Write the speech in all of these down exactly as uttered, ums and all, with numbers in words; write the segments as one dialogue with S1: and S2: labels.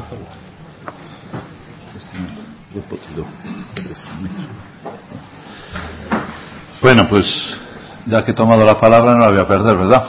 S1: Bueno, pues ya que he tomado la palabra no la voy a perder, ¿verdad?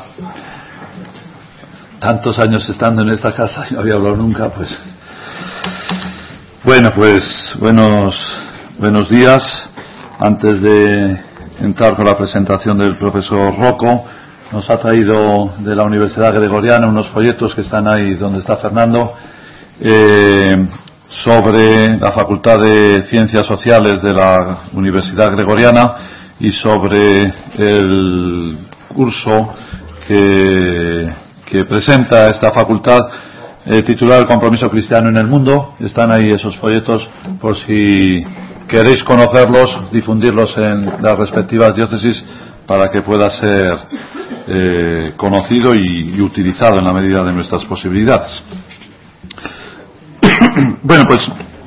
S1: Tantos años estando en esta casa y no había hablado nunca, pues. Bueno, pues buenos, buenos días. Antes de entrar con la presentación del profesor Rocco, nos ha traído de la Universidad Gregoriana unos folletos que están ahí donde está Fernando, eh, sobre la Facultad de Ciencias Sociales de la Universidad Gregoriana y sobre el curso que, que presenta esta facultad, eh, titulado El compromiso cristiano en el mundo. Están ahí esos folletos por si queréis conocerlos, difundirlos en las respectivas diócesis para que pueda ser eh, conocido y, y utilizado en la medida de nuestras posibilidades. Bueno, pues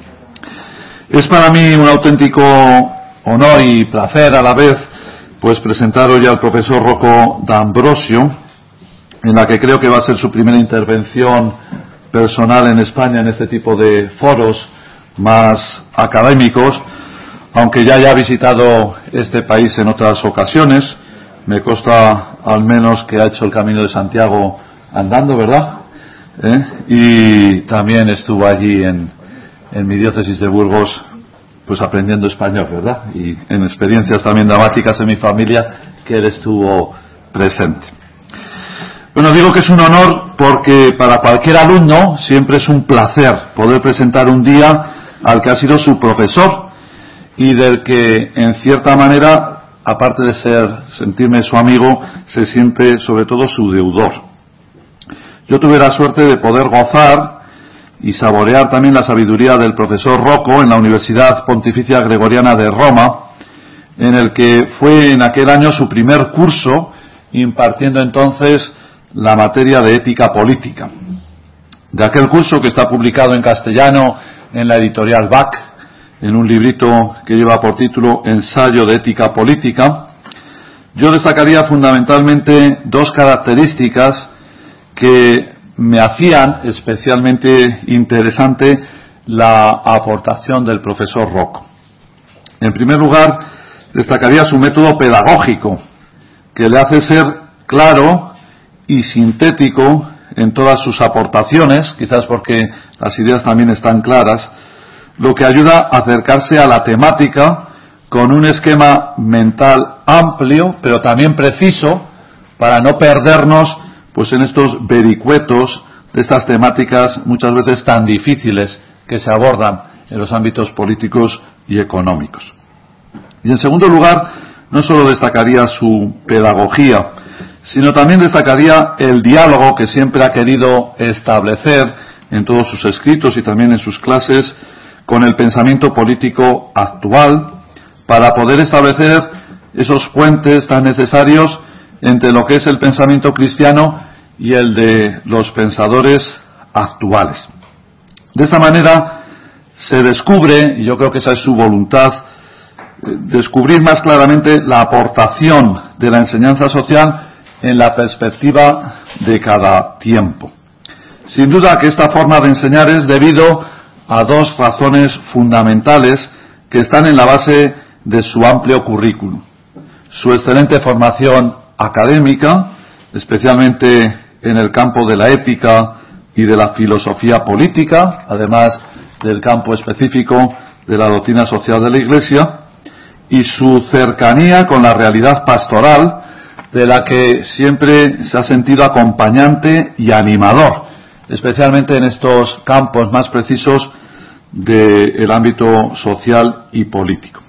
S1: es para mí un auténtico honor y placer a la vez pues presentar hoy al profesor Rocco D'Ambrosio, en la que creo que va a ser su primera intervención personal en España en este tipo de foros más académicos, aunque ya haya visitado este país en otras ocasiones. Me consta al menos que ha hecho el Camino de Santiago andando, ¿verdad? ¿Eh? Y también estuvo allí en, en mi diócesis de Burgos, pues aprendiendo español, ¿verdad? Y en experiencias también dramáticas en mi familia que él estuvo presente. Bueno, digo que es un honor porque para cualquier alumno siempre es un placer poder presentar un día al que ha sido su profesor y del que en cierta manera, aparte de ser sentirme su amigo, se siente sobre todo su deudor. Yo tuve la suerte de poder gozar y saborear también la sabiduría del profesor Rocco en la Universidad Pontificia Gregoriana de Roma, en el que fue en aquel año su primer curso, impartiendo entonces la materia de ética política. De aquel curso, que está publicado en castellano en la editorial Bach, en un librito que lleva por título Ensayo de ética política, yo destacaría fundamentalmente dos características que me hacían especialmente interesante la aportación del profesor Rocco. En primer lugar, destacaría su método pedagógico, que le hace ser claro y sintético en todas sus aportaciones, quizás porque las ideas también están claras, lo que ayuda a acercarse a la temática con un esquema mental amplio, pero también preciso, para no perdernos pues en estos vericuetos de estas temáticas muchas veces tan difíciles que se abordan en los ámbitos políticos y económicos. Y en segundo lugar, no solo destacaría su pedagogía, sino también destacaría el diálogo que siempre ha querido establecer en todos sus escritos y también en sus clases con el pensamiento político actual, para poder establecer esos puentes tan necesarios entre lo que es el pensamiento cristiano y el de los pensadores actuales. De esta manera se descubre, y yo creo que esa es su voluntad, descubrir más claramente la aportación de la enseñanza social en la perspectiva de cada tiempo. Sin duda que esta forma de enseñar es debido a dos razones fundamentales que están en la base de su amplio currículum: su excelente formación académica, especialmente en el campo de la ética y de la filosofía política, además del campo específico de la doctrina social de la Iglesia, y su cercanía con la realidad pastoral, de la que siempre se ha sentido acompañante y animador, especialmente en estos campos más precisos del ámbito social y político.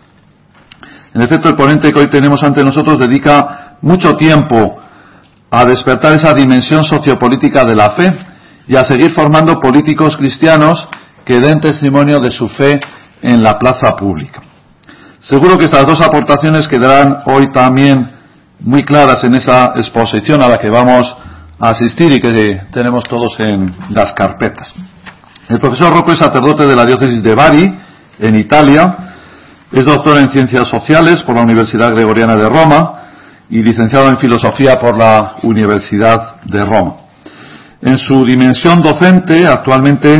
S1: En efecto, el ponente que hoy tenemos ante nosotros dedica mucho tiempo a despertar esa dimensión sociopolítica de la fe y a seguir formando políticos cristianos que den testimonio de su fe en la plaza pública. Seguro que estas dos aportaciones quedarán hoy también muy claras en esa exposición a la que vamos a asistir y que tenemos todos en las carpetas. El profesor Rocco es sacerdote de la diócesis de Bari, en Italia, es doctor en Ciencias Sociales por la Universidad Gregoriana de Roma y licenciado en Filosofía por la Universidad de Roma. En su dimensión docente, actualmente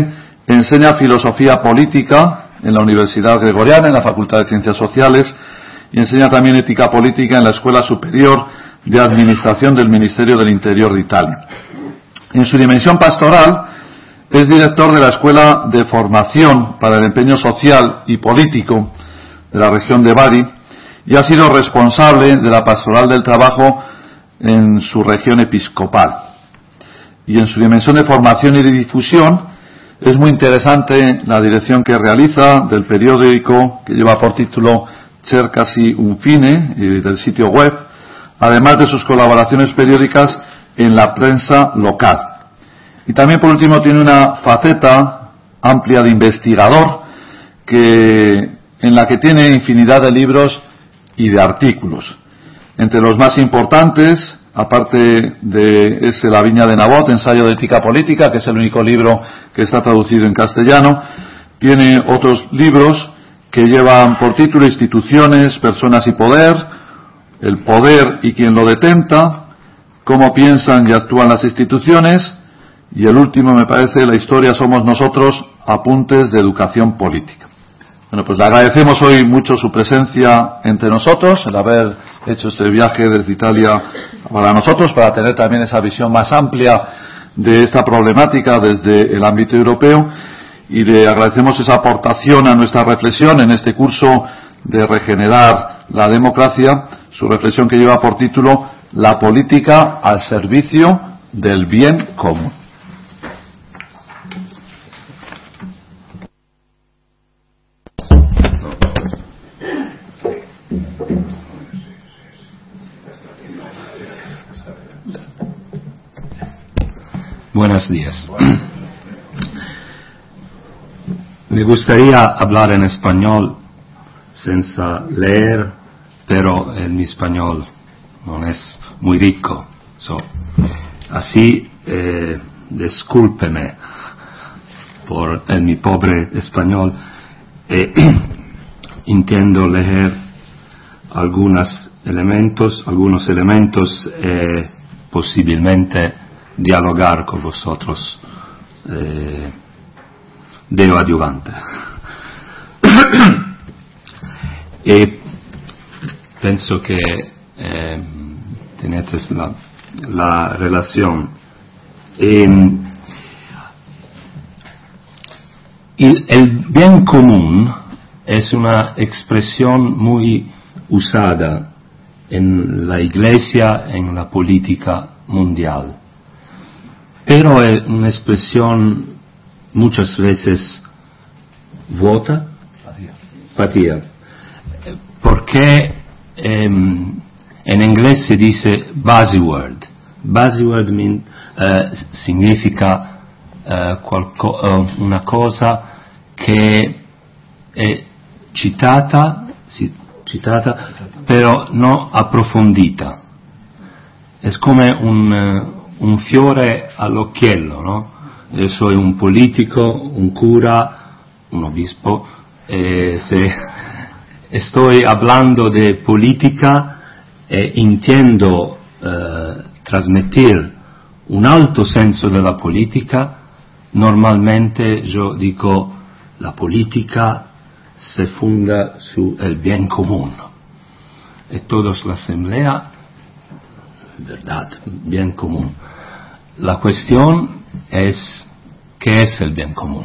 S1: enseña filosofía política en la Universidad Gregoriana, en la Facultad de Ciencias Sociales, y enseña también ética política en la Escuela Superior de Administración del Ministerio del Interior de Italia. En su dimensión pastoral, es director de la Escuela de Formación para el Empeño Social y Político de la región de Bari y ha sido responsable de la Pastoral del Trabajo en su región episcopal. Y en su dimensión de formación y de difusión, es muy interesante la dirección que realiza del periódico que lleva por título Cercasi un Fine y del sitio web, además de sus colaboraciones periódicas en la prensa local. Y también, por último, tiene una faceta amplia de investigador que, en la que tiene infinidad de libros y de artículos. Entre los más importantes, aparte de ese La Viña de Nabot, ensayo de ética política, que es el único libro que está traducido en castellano, tiene otros libros que llevan por título Instituciones, Personas y Poder, El Poder y quien lo detenta, Cómo piensan y actúan las instituciones, y el último, me parece, La historia somos nosotros, Apuntes de educación política. Bueno, pues le agradecemos hoy mucho su presencia entre nosotros, el haber hecho este viaje desde Italia para nosotros, para tener también esa visión más amplia de esta problemática desde el ámbito europeo, y le agradecemos esa aportación a nuestra reflexión en este curso de Regenerar la Democracia, su reflexión que lleva por título La política al servicio del bien común.
S2: Buenos días. Me gustaría hablar en español sin leer, pero en mi español no es muy rico. So, así, eh, discúlpeme por el, mi pobre español. Eh, intento leer algunos elementos, algunos elementos, eh, posiblemente dialogar con vosotros eh, de adiuvante. Y pienso que eh, tenéis la, la relación. Eh, el, el bien común es una expresión muy usada en la Iglesia, en la política mundial. Pero es una expresión muchas veces vuota, vacía, porque eh, en inglés se dice buzzword. Buzzword mean, uh, significa uh, qualco, uh, una cosa che è citata, sì, citata, però no approfondita. Es come un un fiore all'occhiello, ¿no? Yo soy un político, un cura, un obispo, eh, se estoy hablando de política e intendo eh, trasmitir un alto senso della politica, normalmente yo digo la política se funda su el bien común. Y todos la asamblea, verdad, bien común. La cuestión es, ¿qué es el bien común?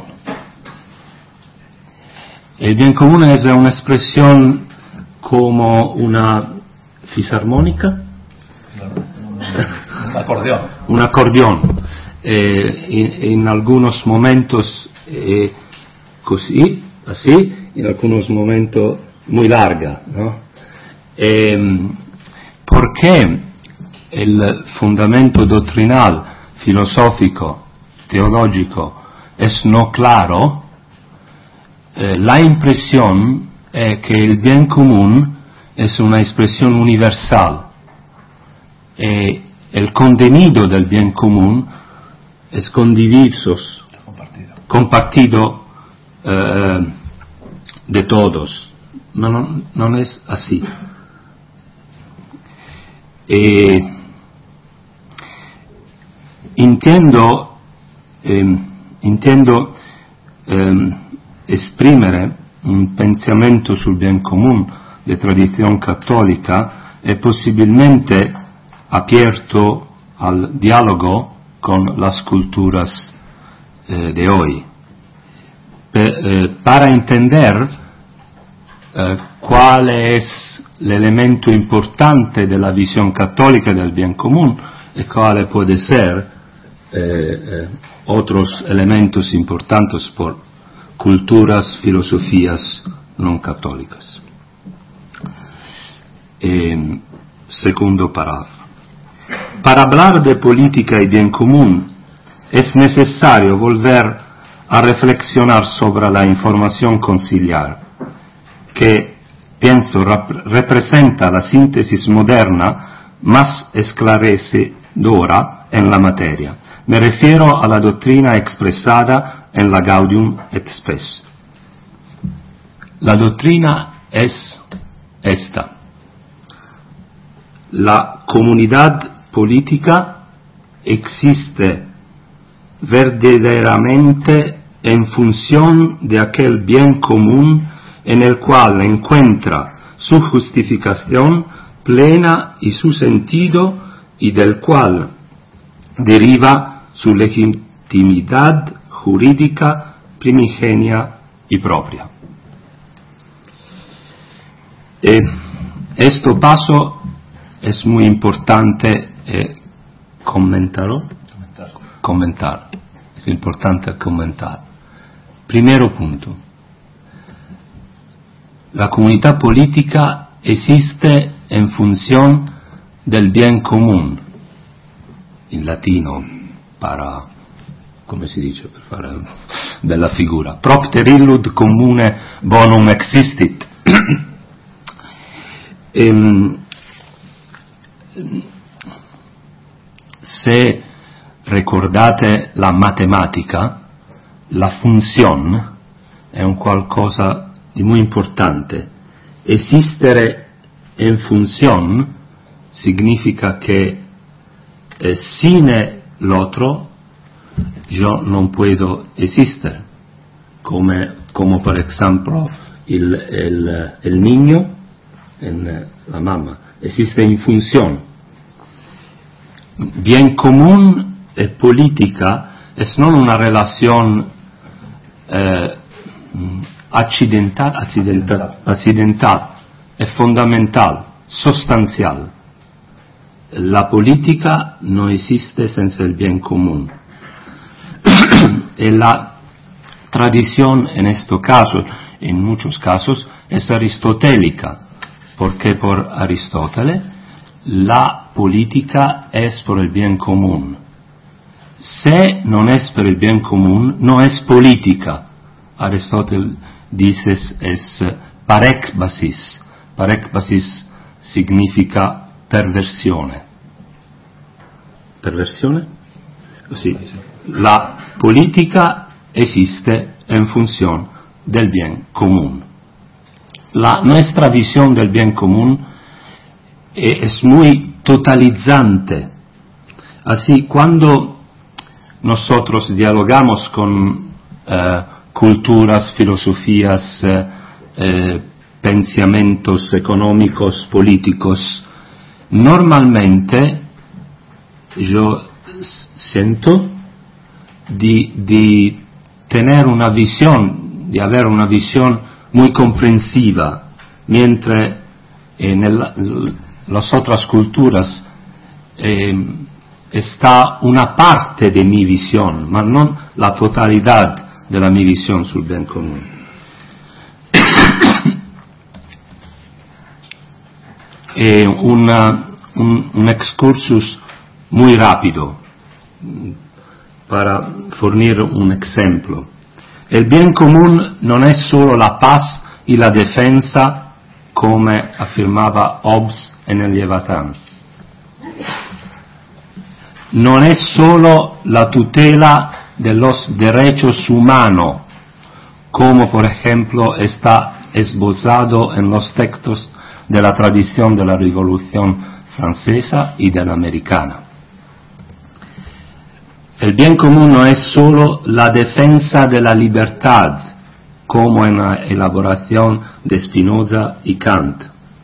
S2: El bien común es una expresión como una fisarmónica,
S1: un acordeón,
S2: un acordeón. Eh, en, en algunos momentos eh, così, así, en algunos momentos muy larga, ¿no? Eh, ¿Por qué el fundamento doctrinal, filosófico, teológico es no claro? Eh, la impresión es que el bien común es una expresión universal. Eh, el contenido del bien común es condiviso, compartido, compartido eh, de todos. No, no, no es así. Eh, entiendo, eh, entiendo eh, esprimere un pensamento sul bien común de tradición católica e possibilmente abierto al diálogo con las culturas eh, de hoy. Pe, eh, para entender eh, cuál es el elemento importante de la visión católica del bien común y cuáles pueden ser eh, eh, otros elementos importantes por culturas, filosofías no católicas. Eh, segundo párrafo. Para hablar de política y bien común es necesario volver a reflexionar sobre la información conciliar, que pienso rep- representa la síntesis moderna más esclarecedora en la materia. Me refiero a la doctrina expresada en la Gaudium et Spes. La doctrina es esta: la comunidad política existe verdaderamente en función de aquel bien común en el cual encuentra su justificación plena y su sentido, y del cual deriva su legitimidad jurídica primigenia y propia. Eh, este paso es muy importante eh, comentarlo. Comentar. comentar. Es importante comentar. Primero punto. La comunidad política existe en función del bien común. In latino, para, come si dice, per fare una bella figura. Propter illud commune bonum existit. ehm, Se ricordate la matematica, la funzione è un qualcosa di molto importante. Esistere in funzione significa che eh, sin l'altro yo non puedo esistere, come, come per esempio il, il, il niño en la mamma, esiste in funzione. Bien común e política es no una relación eh, accidental, accidental, accidental, es fundamental, sustancial. La política no existe sin el bien común. Y la tradición en este caso, en muchos casos, es aristotélica, porque por Aristóteles la política es por el bien común. Si no es por el bien común, no es política. Aristóteles dice es parekbasis. Parekbasis significa perversione. ¿Perversione? Sí. La política existe en función del bien común. La, nuestra visión del bien común es muy totalizante. Así, cuando nosotros dialogamos con eh, culturas, filosofías, eh, eh, pensamientos económicos, políticos, normalmente yo siento de, de tener una visión, de haber una visión muy comprensiva, mientras en el, las otras culturas eh, está una parte de mi visión, ma no la totalidad de la mi visión sul bien común. eh, una, un, un excursus muy rápido para fornire un ejemplo. El bien común no es solo la paz y la defensa, come afirmaba Hobbes en el Leviatán. No es solo la tutela de los derechos humanos, como por ejemplo está esbozado en los textos de la tradición de la Revolución Francesa y de la Americana. el bien común no es solo la defensa de la libertad, como en la elaboración de Spinoza y Kant.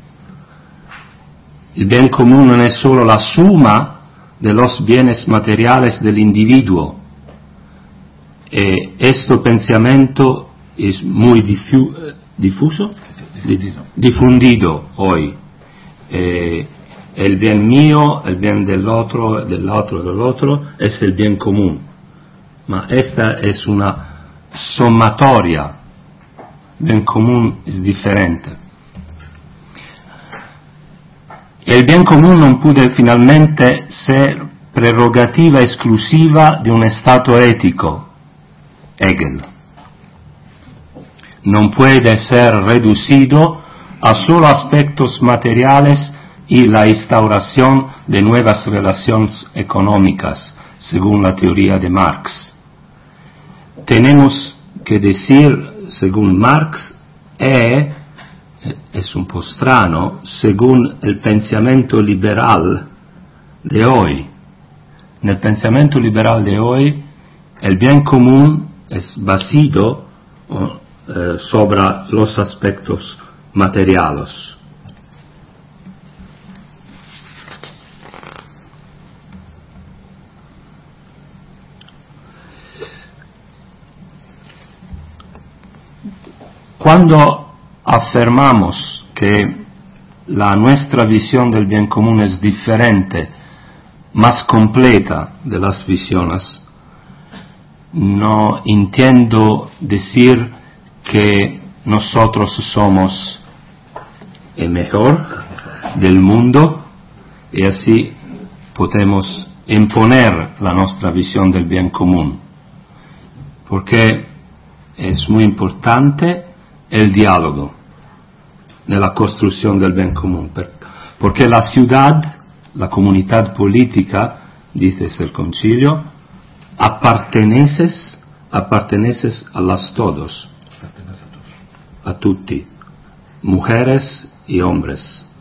S2: El bien común no es solo la suma de los bienes materiales del individuo. Eh, este pensamiento es muy difu difuso, difundido hoy. Eh, el bien mío, el bien del otro, del otro, del otro, es el bien común. Ma esta es una sommatoria. Bien común es diferente. El bien común non puede finalmente ser prerrogativa exclusiva de un Estado ético, Hegel. Non puede ser reducido a solo aspectos materiales y la instauración de nuevas relaciones económicas, según la teoría de Marx. Tenemos que decir, según Marx, è, es un po' strano, según el pensamiento liberal de hoy. En el pensamiento liberal de hoy, el bien común es basado eh, sobre los aspectos materiales. Cuando afirmamos que la nuestra visión del bien común es diferente, más completa de las visiones, no entiendo decir que nosotros somos el mejor del mundo y así podemos imponer la nuestra visión del bien común, porque es muy importante el diálogo nella construcción del bien común, porque la ciudad, la comunidad política, dice el concilio, apparteneces, apparteneces a las todos, a tutti, mujeres y hombres.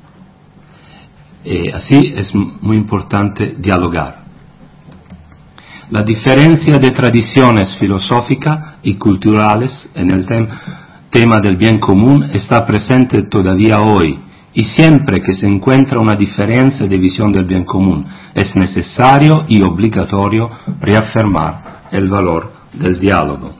S2: Y así es muy importante dialogar. La diferencia de tradiciones filosóficas y culturales en el tema tema del bien común está presente todavía hoy, y siempre que se encuentra una diferencia de visión del bien común es necesario y obligatorio reafirmar el valor del diálogo.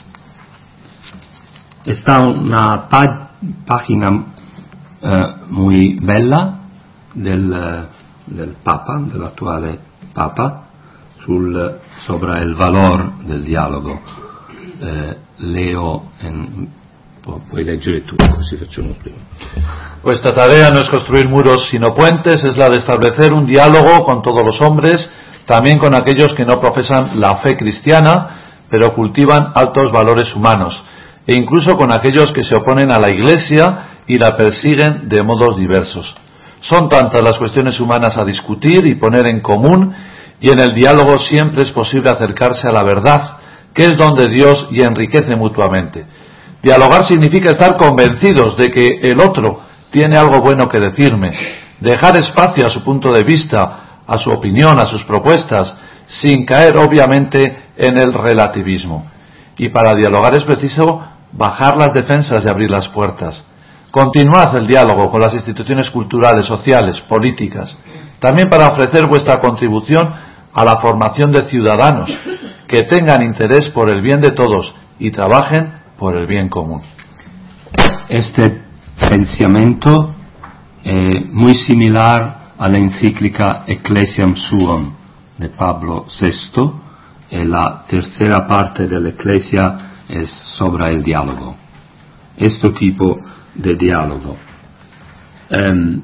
S2: Está una pag página eh, muy bella del, del Papa, dell'attuale Papa, sul, sobre el valor del diálogo. Eh, leo en puoi leggere tu, così facciamo prima.
S1: Vuestra tarea no es construir muros sino puentes, es la de establecer un diálogo con todos los hombres, también con aquellos que no profesan la fe cristiana, pero cultivan altos valores humanos, e incluso con aquellos que se oponen a la Iglesia y la persiguen de modos diversos. Son tantas las cuestiones humanas a discutir y poner en común, y en el diálogo siempre es posible acercarse a la verdad, que es don de Dios y enriquece mutuamente. Dialogar significa estar convencidos de que el otro tiene algo bueno que decirme, dejar espacio a su punto de vista, a su opinión, a sus propuestas, sin caer obviamente en el relativismo. Y para dialogar es preciso bajar las defensas y abrir las puertas. Continuad el diálogo con las instituciones culturales, sociales, políticas, también para ofrecer vuestra contribución a la formación de ciudadanos que tengan interés por el bien de todos y trabajen por el bien común.
S2: Este pensamiento es muy similar a la encíclica Ecclesiam Suum de Pablo sexto, y la tercera parte de la Ecclesia es sobre el diálogo. Este tipo de diálogo. Um,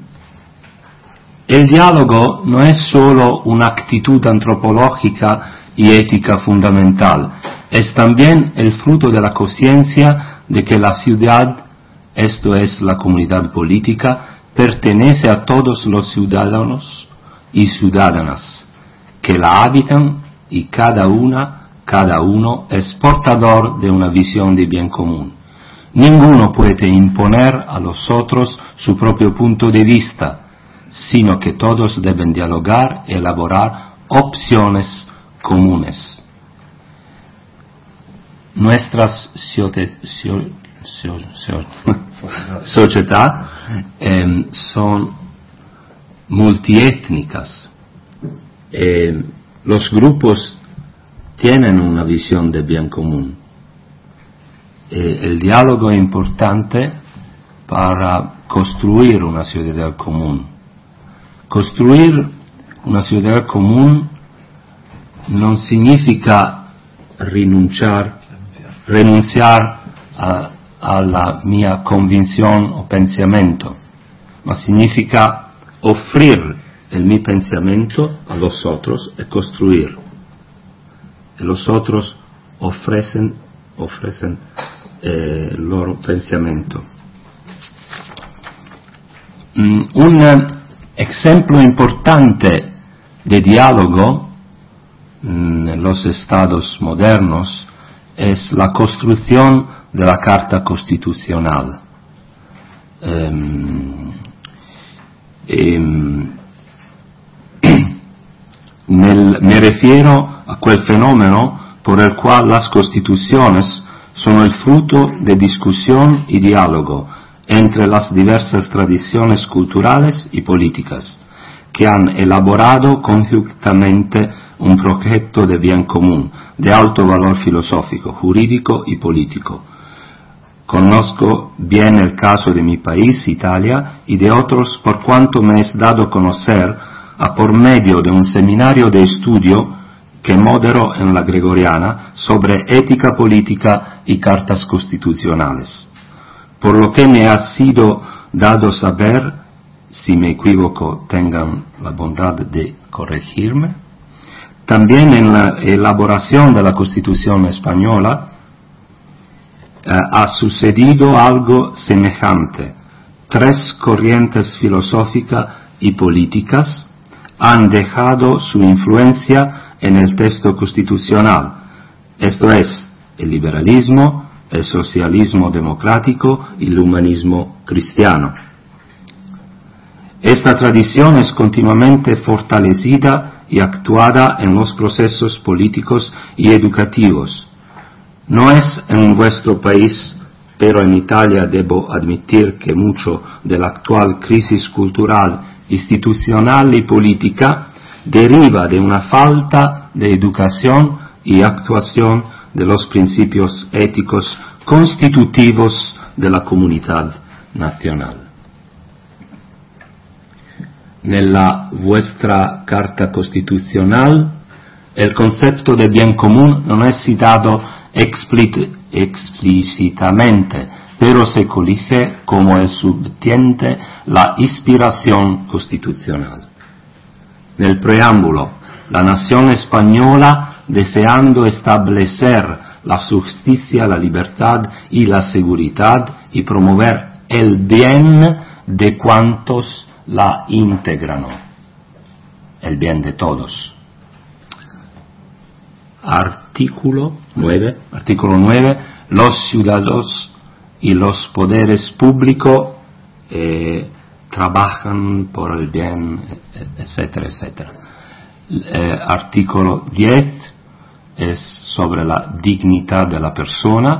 S2: el diálogo no es solo una actitud antropológica y ética fundamental, es también el fruto de la conciencia de que la ciudad, esto es la comunidad política, pertenece a todos los ciudadanos y ciudadanas que la habitan, y cada una, cada uno es portador de una visión de bien común. Ninguno puede imponer a los otros su propio punto de vista, sino que todos deben dialogar y elaborar opciones comunes. nuestras sociedad eh, son multiétnicas. Eh, los grupos tienen una visión de bien común. Eh, el diálogo es importante para construir una sociedad común. Construir una sociedad común no significa renunciar, renunciar a, a la mia convicción o pensamiento, ma significa offrir el mi pensamiento a los otros y construir. Y los otros ofrecen, ofrecen eh, el loro pensamiento. Mm, un ejemplo importante de diálogo en los estados modernos es la construcción de la Carta Constitucional. Um, um, nel, me refiero a quel fenomeno por el cual las constituciones son el fruto de discusión y diálogo entre las diversas tradiciones culturales y políticas que han elaborado conjuntamente un proyecto de bien común, de alto valor filosófico, jurídico y político. Conozco bien el caso de mi país, Italia, y de otros por cuanto me es dado a conocer a por medio de un seminario de estudio que modero en la Gregoriana sobre ética política y cartas constitucionales. Por lo que me ha sido dado saber, si me equivoco tengan la bondad de corregirme, también en la elaboración de la Constitución española eh, ha sucedido algo semejante. Tres corrientes filosóficas y políticas han dejado su influencia en el texto constitucional, esto es, el liberalismo, el socialismo democrático y el humanismo cristiano. Esta tradición es continuamente fortalecida y actuada en los procesos políticos y educativos. No es en vuestro país, pero en Italia debo admitir que mucho de la actual crisis cultural, institucional y política deriva de una falta de educación y actuación de los principios éticos constitutivos de la comunidad nazionale. Nella vostra Carta Costitucional el concepto de bien común non è citado explícitamente, pero se colige como el subtiende la inspiración constitucional. Nel preámbulo, la nación española, deseando establecer la justicia, la libertad y la seguridad y promover el bien de cuantos la integrano, el bien de todos. Artículo nueve, artículo nueve, los ciudadanos y los poderes públicos eh, trabajan por el bien, etcétera, etcétera. Eh, artículo diez es sobre la dignidad de la persona.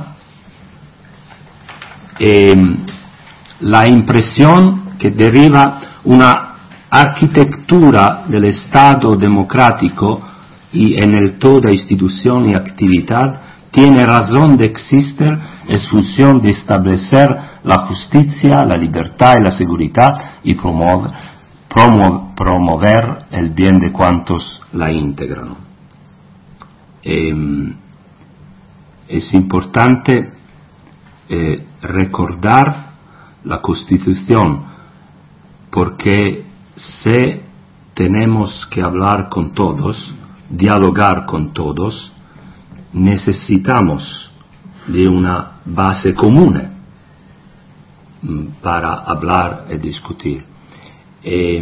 S2: Eh, la impresión que deriva una arquitectura del Estado democrático y en el toda institución y actividad tiene razón de existir, es función de establecer la justicia, la libertad y la seguridad y promover, promo, promover el bien de cuantos la integran. Eh, es importante eh, recordar la Constitución, porque si tenemos que hablar con todos, dialogar con todos, necesitamos de una base común para hablar y discutir. Eh,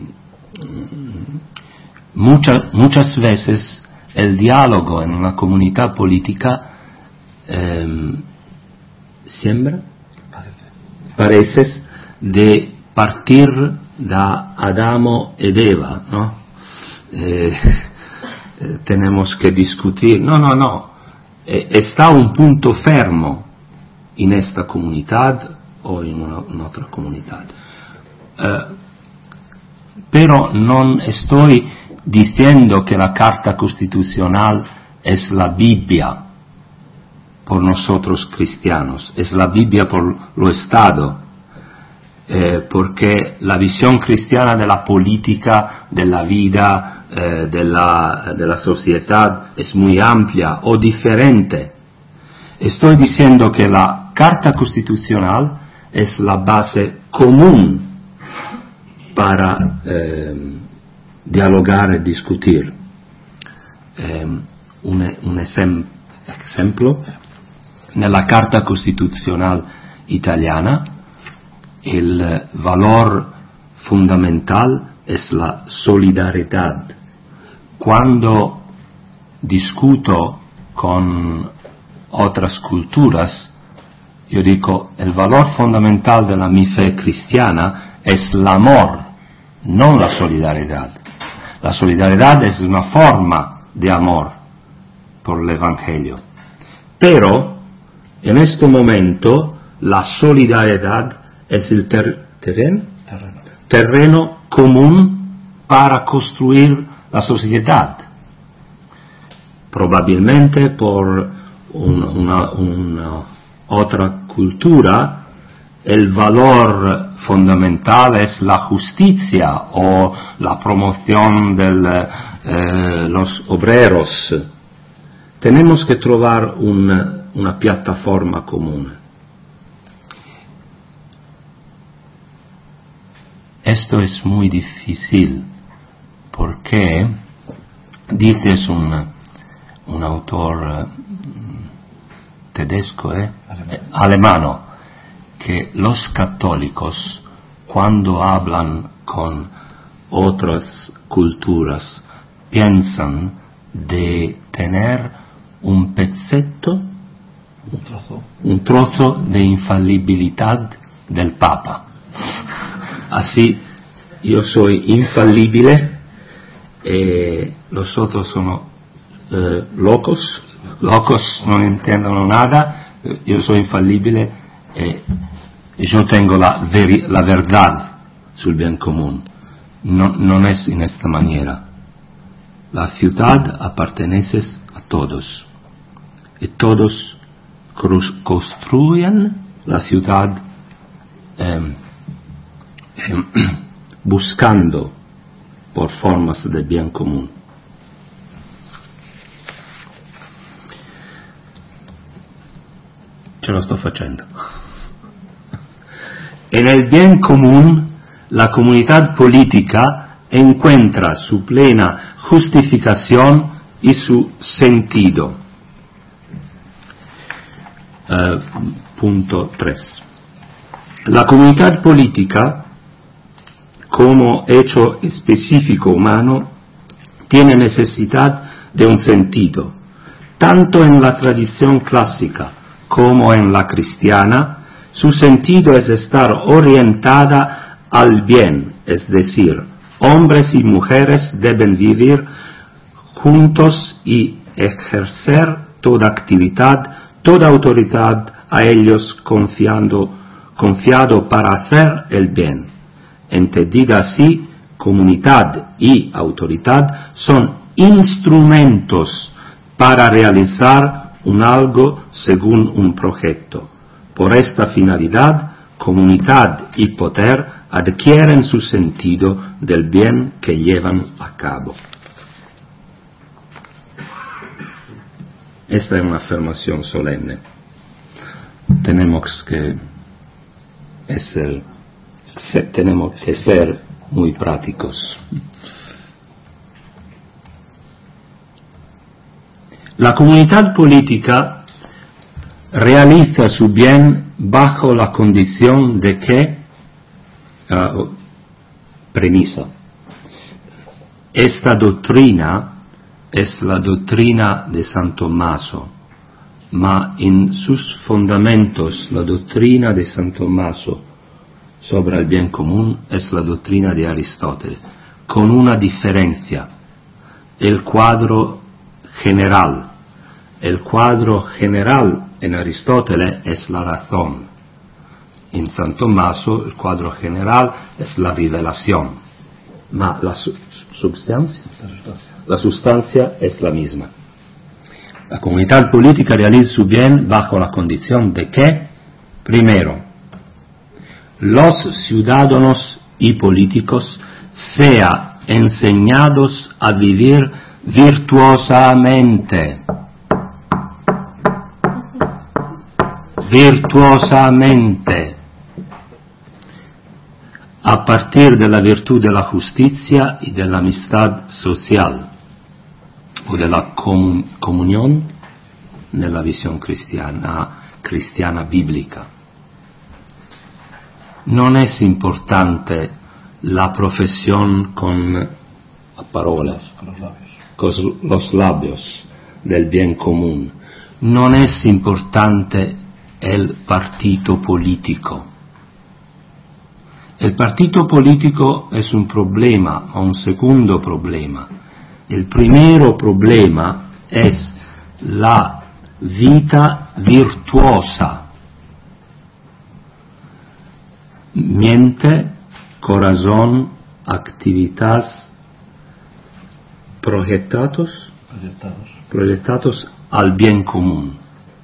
S2: muchas, muchas veces el diálogo en una comunidad política eh, siembra, parece de partir da Adamo ed Eva, ¿no? Eh, eh, tenemos que discutir, no, no, no, eh, está un punto fermo en esta comunidad o en una, en otra comunidad. Eh, pero no estoy diciendo que la Carta Constitucional es la Biblia por nosotros cristianos, es la Biblia por lo Estado, eh, porque la visión cristiana de la política, de la vida, eh, de, la, de la sociedad es muy amplia o diferente. Estoy diciendo que la Carta Constitucional es la base común para eh, dialogar y discutir. Eh, un, un esem, ejemplo, nella Carta Costituzionale italiana il valor fundamental es la solidaridad. Cuando discuto con otras culturas, yo digo, el valor fundamental de la mi fe cristiana es el amor, no la solidaridad. La solidaridad es una forma de amor por el Evangelio. Pero, en este momento, la solidaridad es el ter terreno, terreno común para construir la sociedad. Probablemente por una, una, una otra cultura, el valor fundamental es la justicia o la promoción de eh, los obreros. Tenemos que trovar una, una plataforma común. Esto es muy difícil porque dices un, un autor uh, tedesco, eh, eh, alemano, que los católicos cuando hablan con otras culturas piensan de tener un pezzetto, un trozo, un trozo de infalibilidad del Papa. Así, yo soy infalible, eh, los otros son eh, locos, locos no entienden nada, yo soy infalible, eh, yo tengo la, veri la verdad sul bien común. No, no es en esta manera. La ciudad pertenece a todos y todos construyen la ciudad eh, buscando por formas de bien común. Ce lo sto facendo. En el bien común, la comunidad política encuentra su plena justificación y su sentido. Uh, punto tres. La comunidad política, como hecho específico humano, tiene necesidad de un sentido. Tanto en la tradición clásica como en la cristiana, su sentido es estar orientada al bien, es decir, hombres y mujeres deben vivir juntos y ejercer toda actividad, toda autoridad a ellos confiando, confiado para hacer el bien. Entendida así, comunidad y autoridad son instrumentos para realizar un algo según un proyecto. Por esta finalidad, comunidad y poder adquieren su sentido del bien que llevan a cabo. Esta es una afirmación solemne. Tenemos que ser, tenemos que ser muy prácticos. La comunidad política realiza su bien bajo la condición de que, uh, premisa, esta doctrina es la doctrina de San Tommaso, ma en sus fundamentos la doctrina de San Tommaso sobre el bien común es la doctrina de Aristóteles, con una diferencia. El cuadro general el cuadro general en Aristóteles es la razón. En San Tommaso el cuadro general es la revelación. Ma la su sustancia, la sustancia es la misma. La comunidad política realiza su bien bajo la condición de que, primero, los ciudadanos y políticos sean enseñados a vivir virtuosamente, virtuosamente, a partir de la virtud de la justicia y de la amistad social, o de la comun comunión nella visión cristiana, cristiana bíblica. Non es importante la profesión con parolas, con los labios del bien común. Non es importante el partito político. El partito político es un problema, un segundo problema. El primero problema es la vita virtuosa. Mente, corazón, actividades proyectados, proyectados, proyectados al bien común.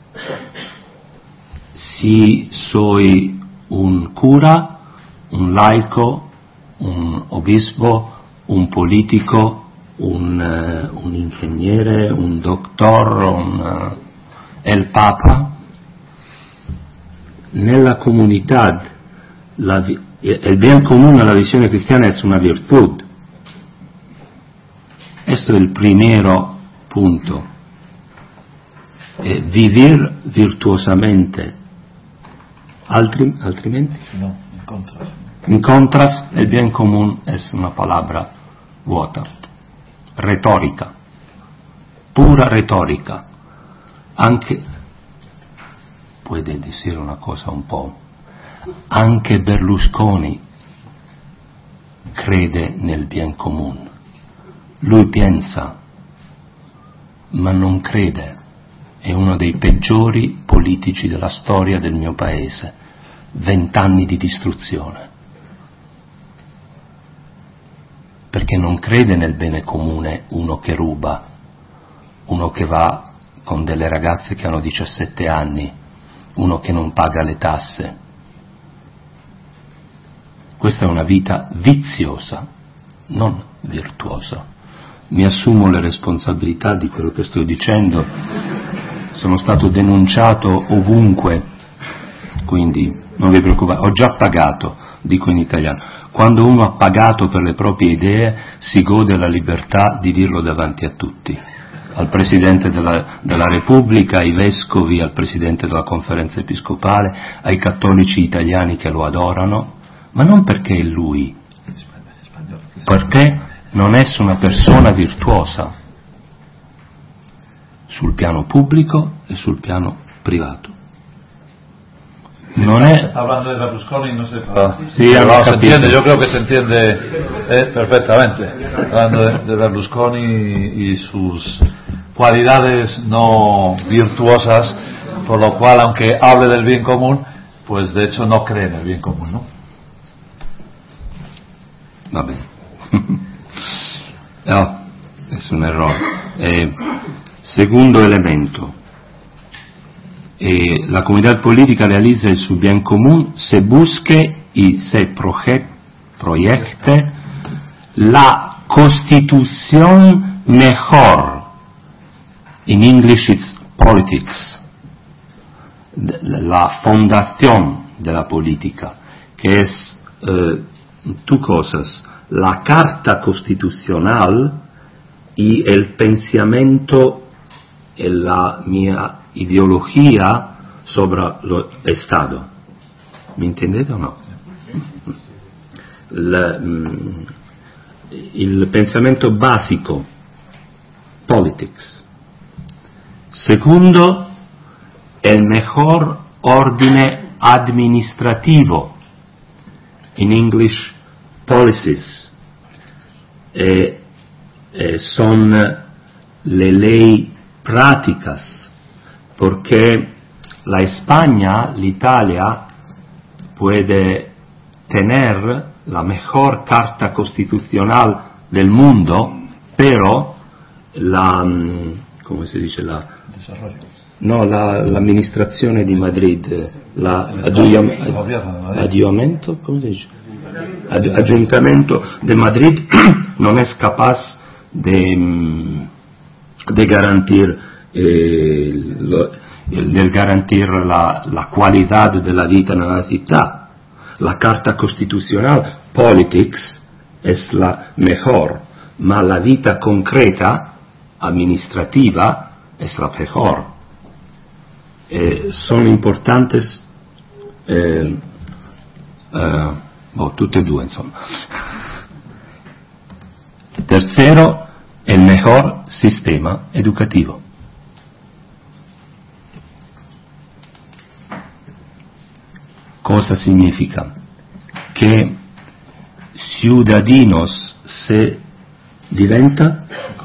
S2: Si soy un cura, un laico, un obispo, un político, un, uh, un ingegnere, un doctor, un, uh, el papa, nella comunità la, el bien común a la visión cristiana es una virtud. Esto es el primero punto. Eh, vivir virtuosamente. Altri, altrimenti?
S1: No, in contras.
S2: In contras, el bien común es una palabra vuota, retórica, pura retórica. Anche, puede decir una cosa un po', anche Berlusconi crede nel bien común. Lui pensa, ma non crede. È uno dei peggiori politici della storia del mio paese. Vent'anni di distruzione. Perché non crede nel bene comune uno che ruba, uno che va con delle ragazze che hanno diciassette anni, uno che non paga le tasse. Questa è una vita viziosa, non virtuosa. Mi assumo le responsabilità di quello che sto dicendo, sono stato denunciato ovunque, quindi non vi preoccupate, ho già pagato, dico in italiano. Quando uno ha pagato per le proprie idee si gode la libertà di dirlo davanti a tutti, al Presidente della, della Repubblica, ai Vescovi, al Presidente della Conferenza Episcopale, ai cattolici italiani che lo adorano, ma non perché è lui, perché non è una persona virtuosa sul piano pubblico e sul piano privato. Non è...
S1: Hablando de Berlusconi, no sé para...
S2: Sí,
S1: no, se entiende, yo creo que se entiende eh, perfectamente. Hablando de, de Berlusconi y, y sus cualidades no virtuosas, por lo cual, aunque hable del bien común, pues de hecho no cree en el bien común, ¿no?
S2: Va bene. No, es un errore. Eh, segundo elemento. Eh, la comunidad política realiza su bien común, se busque y se proyecte la constitución mejor. In English it's politics. La fundación de la política, que es eh, dos cosas, la carta constitucional y el pensamiento en la mia ideología sobre lo Estado. ¿Me entendete o no? La, mm, il pensamento básico, politics. Segundo, el mejor orden administrativo. In English, policies. Eh, eh, son le ley prácticas porque la España, l'Italia, puede tener la mejor carta constitucional del mundo, pero la, ¿cómo se dice? La, no, la, l'amministrazione di Madrid, la, adgiuamento, ¿cómo se dice? Ayuntamiento de Madrid non es capaz de, de garantir, eh, lo, de garantir la, la qualità della vita nella città. La Carta Costitucional, Politics, es la mejor, ma la vida concreta, administrativa, es la peor. Eh, son importantes, eh, eh, oh, tutte e due, insomma. Tercero, el mejor sistema educativo. Cosa significa? Que ciudadanos se diventa,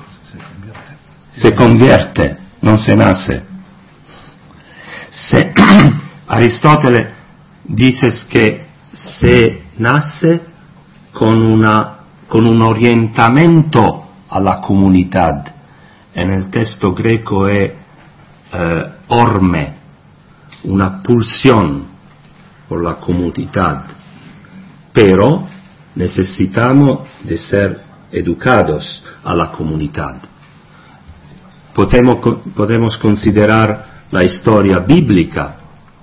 S2: se convierte, non se nace. Se, Aristóteles dice que se nace con, una, con un orientamento a la comunidad. En el texto greco es eh, orme, una pulsión por la comunidad, pero necesitamos de ser educados a la comunidad. Podemos, podemos considerar la historia bíblica.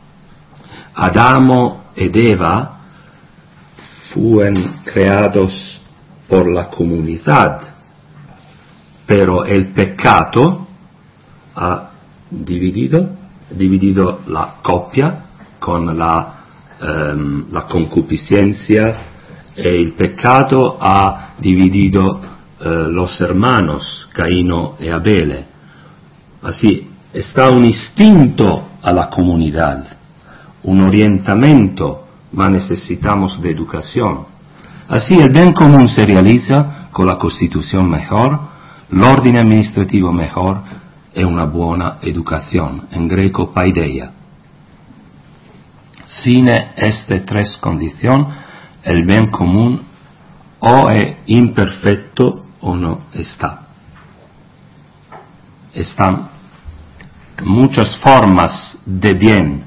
S2: Adamo ed Eva fueron creados por la comunidad, pero el pecado ha dividido, dividido la coppia con la Um, la concupiscencia, e el pecado ha dividido uh, los hermanos Caino y Abel. Así está un instinto a la comunidad, un orientamiento, mas necesitamos de educación. Así el bien común se realiza con la constitución mejor, el orden administrativo mejor y una buena educación, en greco paideia. Sin estas tres condiciones, el bien común o es imperfecto o no está. Están muchas formas de bien.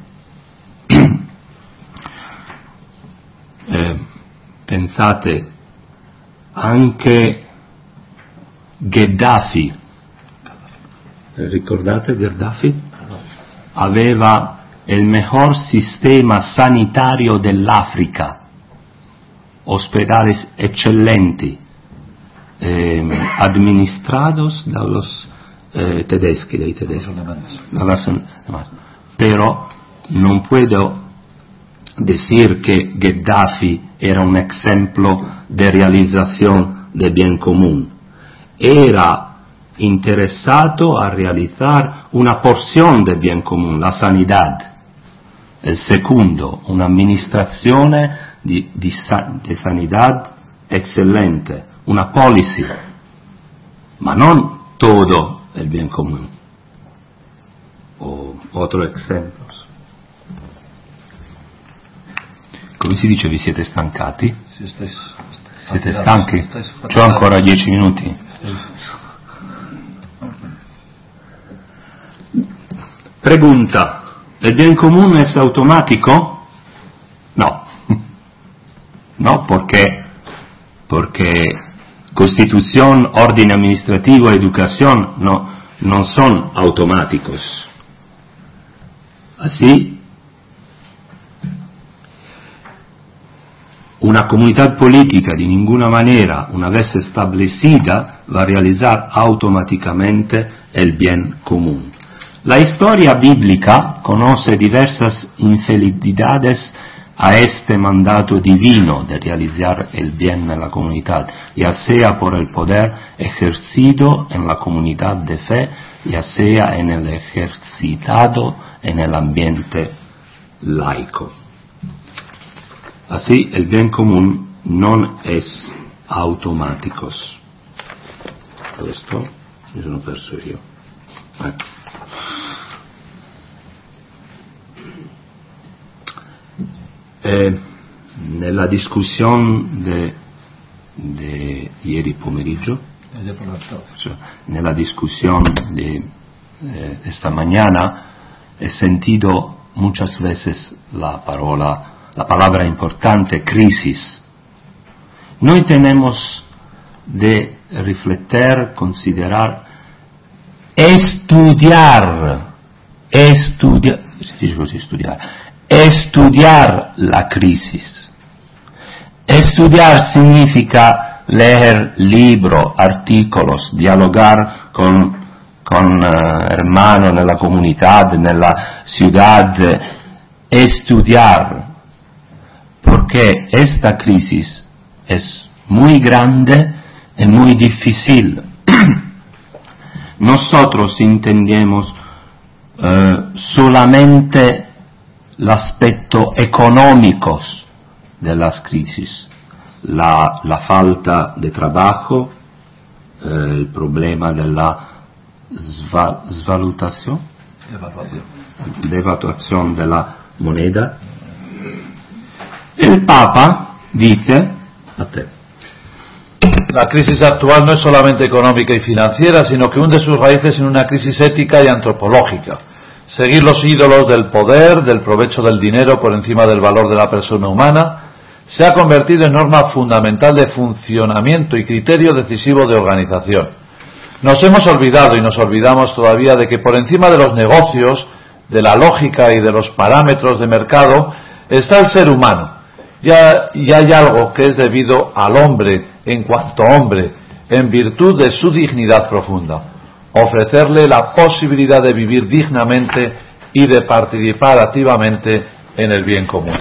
S2: eh, pensate, anche Gheddafi, ricordate Gheddafi? Aveva il mejor sistema sanitario dell'Africa, ospedales eccellenti, eh, administrados da los eh, tedeschi, dai tedeschi. Pero non puedo decir que Gheddafi era un ejemplo de realización de bien común. Era interesado a realizar una porción del bien común, la sanidad. El segundo, un'amministrazione di, di, di sanità eccellente, una policy, ma non todo el bien común. O otro ejemplo. Come si dice, vi siete stancati?
S1: Sì, stai,
S2: siete stanchi? C'ho ancora dieci minuti. Pregunta. ¿El bien común es automático? No. No, porque, porque constitución, orden administrativo, educación no, no son automáticos. Así, una comunidad política de ninguna manera, una vez establecida, va a realizar automáticamente el bien común. La historia bíblica conoce diversas infidelidades a este mandato divino de realizar el bien en la comunidad, ya sea por el poder ejercido en la comunidad de fe, ya sea en el ejercitado en el ambiente laico. Así, el bien común no es automático. Esto mi sono perso io. Eh. Eh, nella discussione di ieri pomeriggio, cioè, nella discussione di eh, esta mañana, he sentido muchas veces la parola, la palabra importante, crisis. Noi tenemos de refletir, considerar, estudiar, estudiar, si dice così, studiar, estudiar la crisis. Estudiar significa leer libros, artículos, dialogar con, con uh, hermanos nella comunità, nella ciudad, estudiar, porque esta crisis es muy grande y muy difícil. Nosotros entendemos uh, solamente el aspecto económico de las crisis, la, la falta de trabajo, eh, el problema de la sva, svalutación, devaluación de la moneda. El Papa dice, a te,
S1: la crisis actual no es solamente económica y financiera, sino que hunde sus raíces en una crisis ética y antropológica. Seguir los ídolos del poder, del provecho del dinero por encima del valor de la persona humana, se ha convertido en norma fundamental de funcionamiento y criterio decisivo de organización. Nos hemos olvidado y nos olvidamos todavía de que por encima de los negocios, de la lógica y de los parámetros de mercado, está el ser humano. Ya, y hay algo que es debido al hombre en cuanto hombre, en virtud de su dignidad profunda. Ofrecerle la posibilidad de vivir dignamente y de participar activamente en el bien común.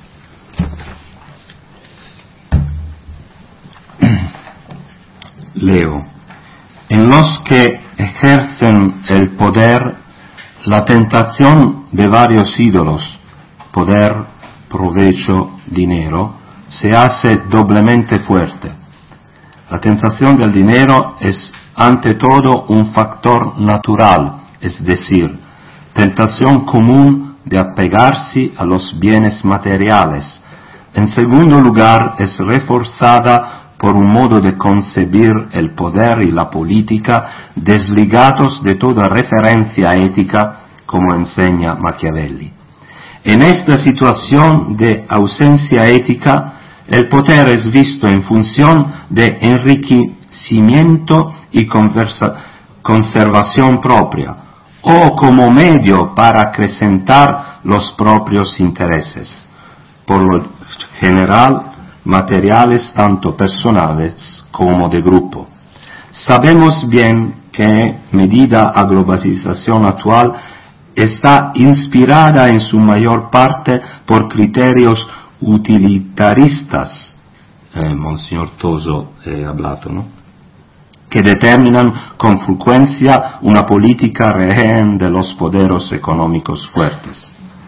S2: Leo, en los que ejercen el poder, la tentación de varios ídolos, poder, provecho, dinero, se hace doblemente fuerte. La tentación del dinero es ante todo un factor natural, es decir, tentación común de apegarse a los bienes materiales. En segundo lugar, es reforzada por un modo de concebir el poder y la política desligados de toda referencia ética, como enseña Machiavelli. En esta situación de ausencia ética, el poder es visto en función de enriquecimiento y conservación propia, o como medio para acrecentar los propios intereses, por lo general materiales tanto personales como de grupo. Sabemos bien que, medida a globalización actual, está inspirada en su mayor parte por criterios utilitaristas, eh, Monseñor Toso ha hablado, ¿no?, que determinan con frecuencia una política rehén de los poderes económicos fuertes.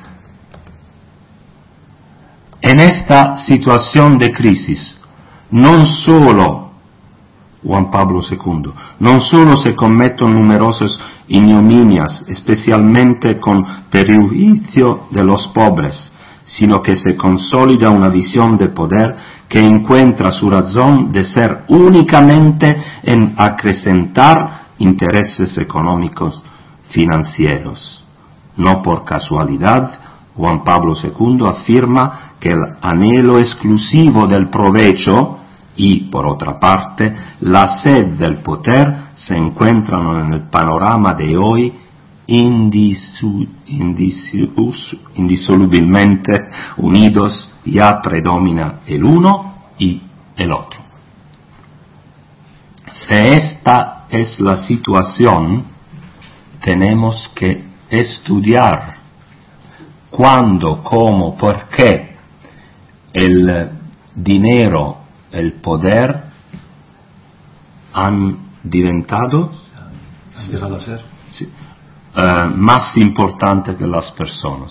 S2: En esta situación de crisis, no solo Juan Pablo segundo, no solo se cometen numerosas ignominias, especialmente con perjuicio de los pobres, sino que se consolida una visión de poder que encuentra su razón de ser únicamente en acrecentar intereses económicos financieros. No por casualidad, Juan Pablo segundo afirma que el anhelo exclusivo del provecho y, por otra parte, la sed del poder se encuentran en el panorama de hoy indisu, indisu, indisolublemente unidos, ya predomina el uno y el otro. Si esta es la situación, tenemos que estudiar cuándo, cómo, por qué el dinero, el poder han diventado
S1: han llegado a ser
S2: sí, uh, más importantes que las personas.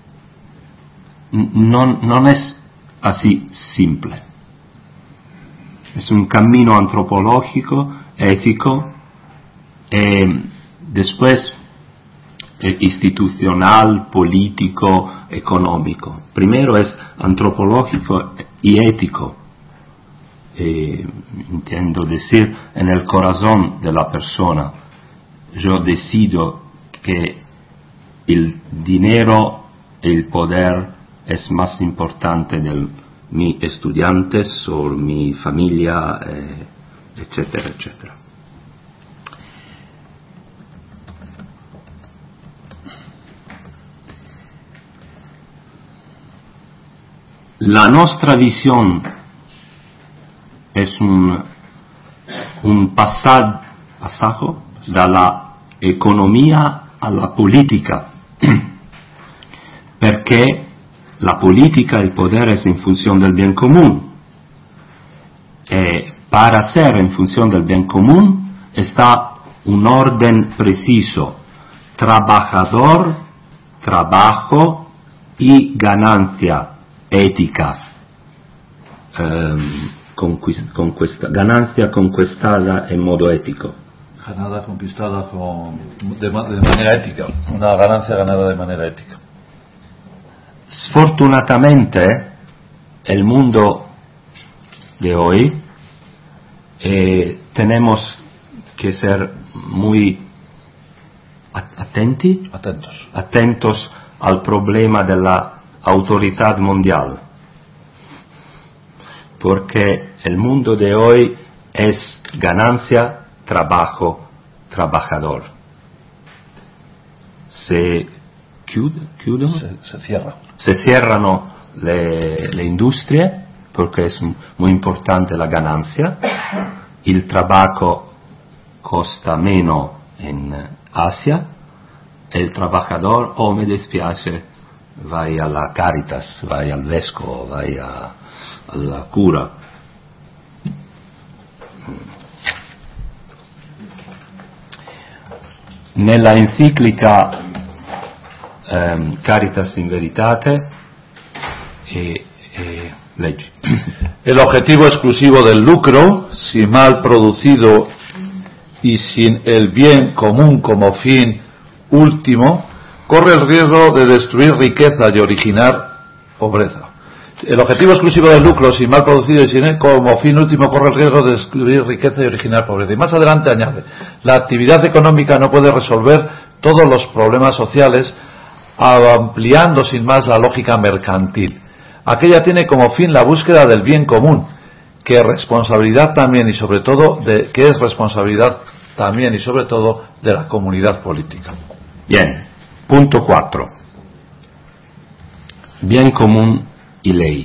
S2: No, no es así simple. Es un camino antropológico, ético, y después institucional, político, económico. Primero es antropológico y ético. Eh, intendo decir, en el corazón de la persona, yo decido que el dinero y el poder es más importante de mis estudiantes o mi familia, eh, etcétera, etcétera. La nostra visión es un, un passag- passaggio dalla economia alla politica, perché la politica, el poder es en función del bien común. E para ser en función del bien común está un orden preciso: trabajador, trabajo y ganancia ética, um, conquist- conquista, ganancia conquistada en modo ético.
S1: Ganada, conquistada con, de, ma- de manera ética, una ganancia ganada de manera ética.
S2: Sfortunatamente, el mundo de hoy eh, tenemos que ser muy atenti,
S1: Atentos.
S2: atentos al problema de la autoridad mundial, porque el mundo de hoy es ganancia, trabajo, trabajador. Se chiude, chiude?
S1: Se, se cierra.
S2: Se cierran le, le industrie, porque es muy importante la ganancia. El trabajo costa meno en Asia. El trabajador, o oh, me dispiace, vai alla Caritas, vai al vescovo, vai a, alla cura. Nella enciclica ehm, Caritas in Veritate, e, e, leggi.
S1: El objetivo exclusivo del lucro, si mal producido y sin el bien común como fin último, corre el riesgo de destruir riqueza y originar pobreza. El objetivo exclusivo del lucro, si mal producido y sin como fin último, corre el riesgo de destruir riqueza y originar pobreza. Y más adelante añade: la actividad económica no puede resolver todos los problemas sociales, ampliando sin más la lógica mercantil. Aquella tiene como fin la búsqueda del bien común, que es responsabilidad también y sobre todo de, que es responsabilidad también y sobre todo de la comunidad política.
S2: Bien, punto cuatro. Bien común y ley.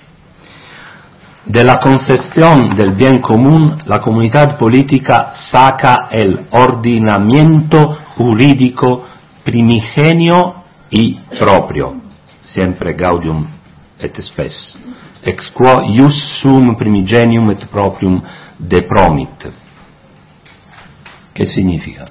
S2: De la concepción del bien común, la comunidad política saca el ordenamiento jurídico primigenio y propio, siempre Gaudium et Spes, ex quo ius sum primigenium et proprium depromit. Che significa?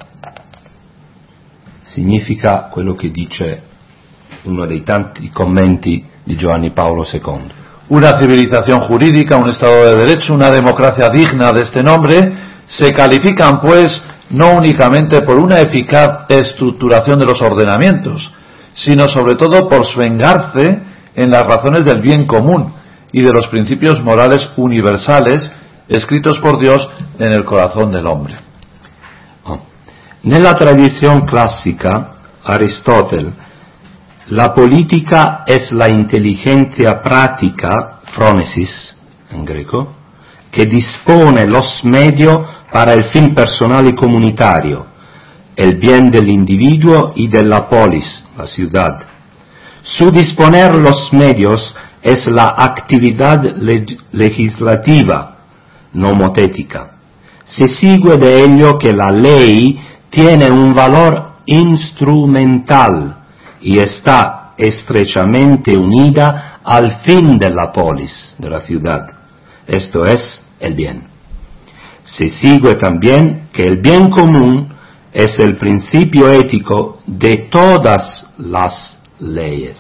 S2: Significa quello che dice uno dei tanti commenti di Giovanni Paolo secondo.
S1: Una civilización jurídica, un Estado de Derecho, una democracia digna de este nombre, se califican pues no únicamente por una eficaz estructuración de los ordenamientos, sino sobre todo por su engarce en las razones del bien común y de los principios morales universales escritos por Dios en el corazón del hombre.
S2: Oh. Nella tradizione classica, Aristotele, la politica es la inteligencia práctica, phronesis en greco, que dispone los medios para el fin personal y comunitario, el bien del individuo y de la polis, la ciudad. Su disponer los medios es la actividad leg- legislativa, nomotética. Se sigue de ello que la ley tiene un valor instrumental y está estrechamente unida al fin de la polis, de la ciudad, esto es, el bien. Se sigue también que el bien común es el principio ético de todas las leyes,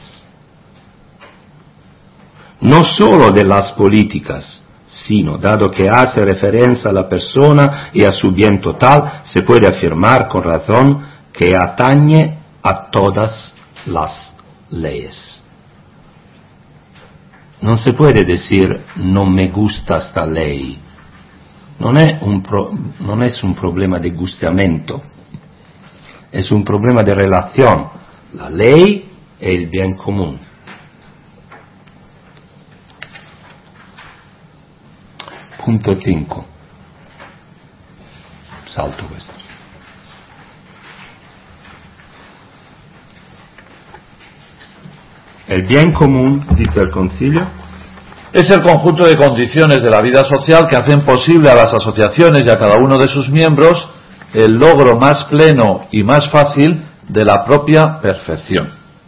S2: no solo de las políticas, sino, dado que hace referencia a la persona y a su bien total, se puede afirmar con razón que atañe a todas las leyes. No se puede decir no me gusta esta ley. Non è un, pro, non es un problema de gustamento, es un problema de relación, la ley e il bien común. Punto cinco. Salto questo. El bien común, dice el concilio,
S1: es el conjunto de condiciones de la vida social que hacen posible a las asociaciones y a cada uno de sus miembros el logro más pleno y más fácil de la propia perfección.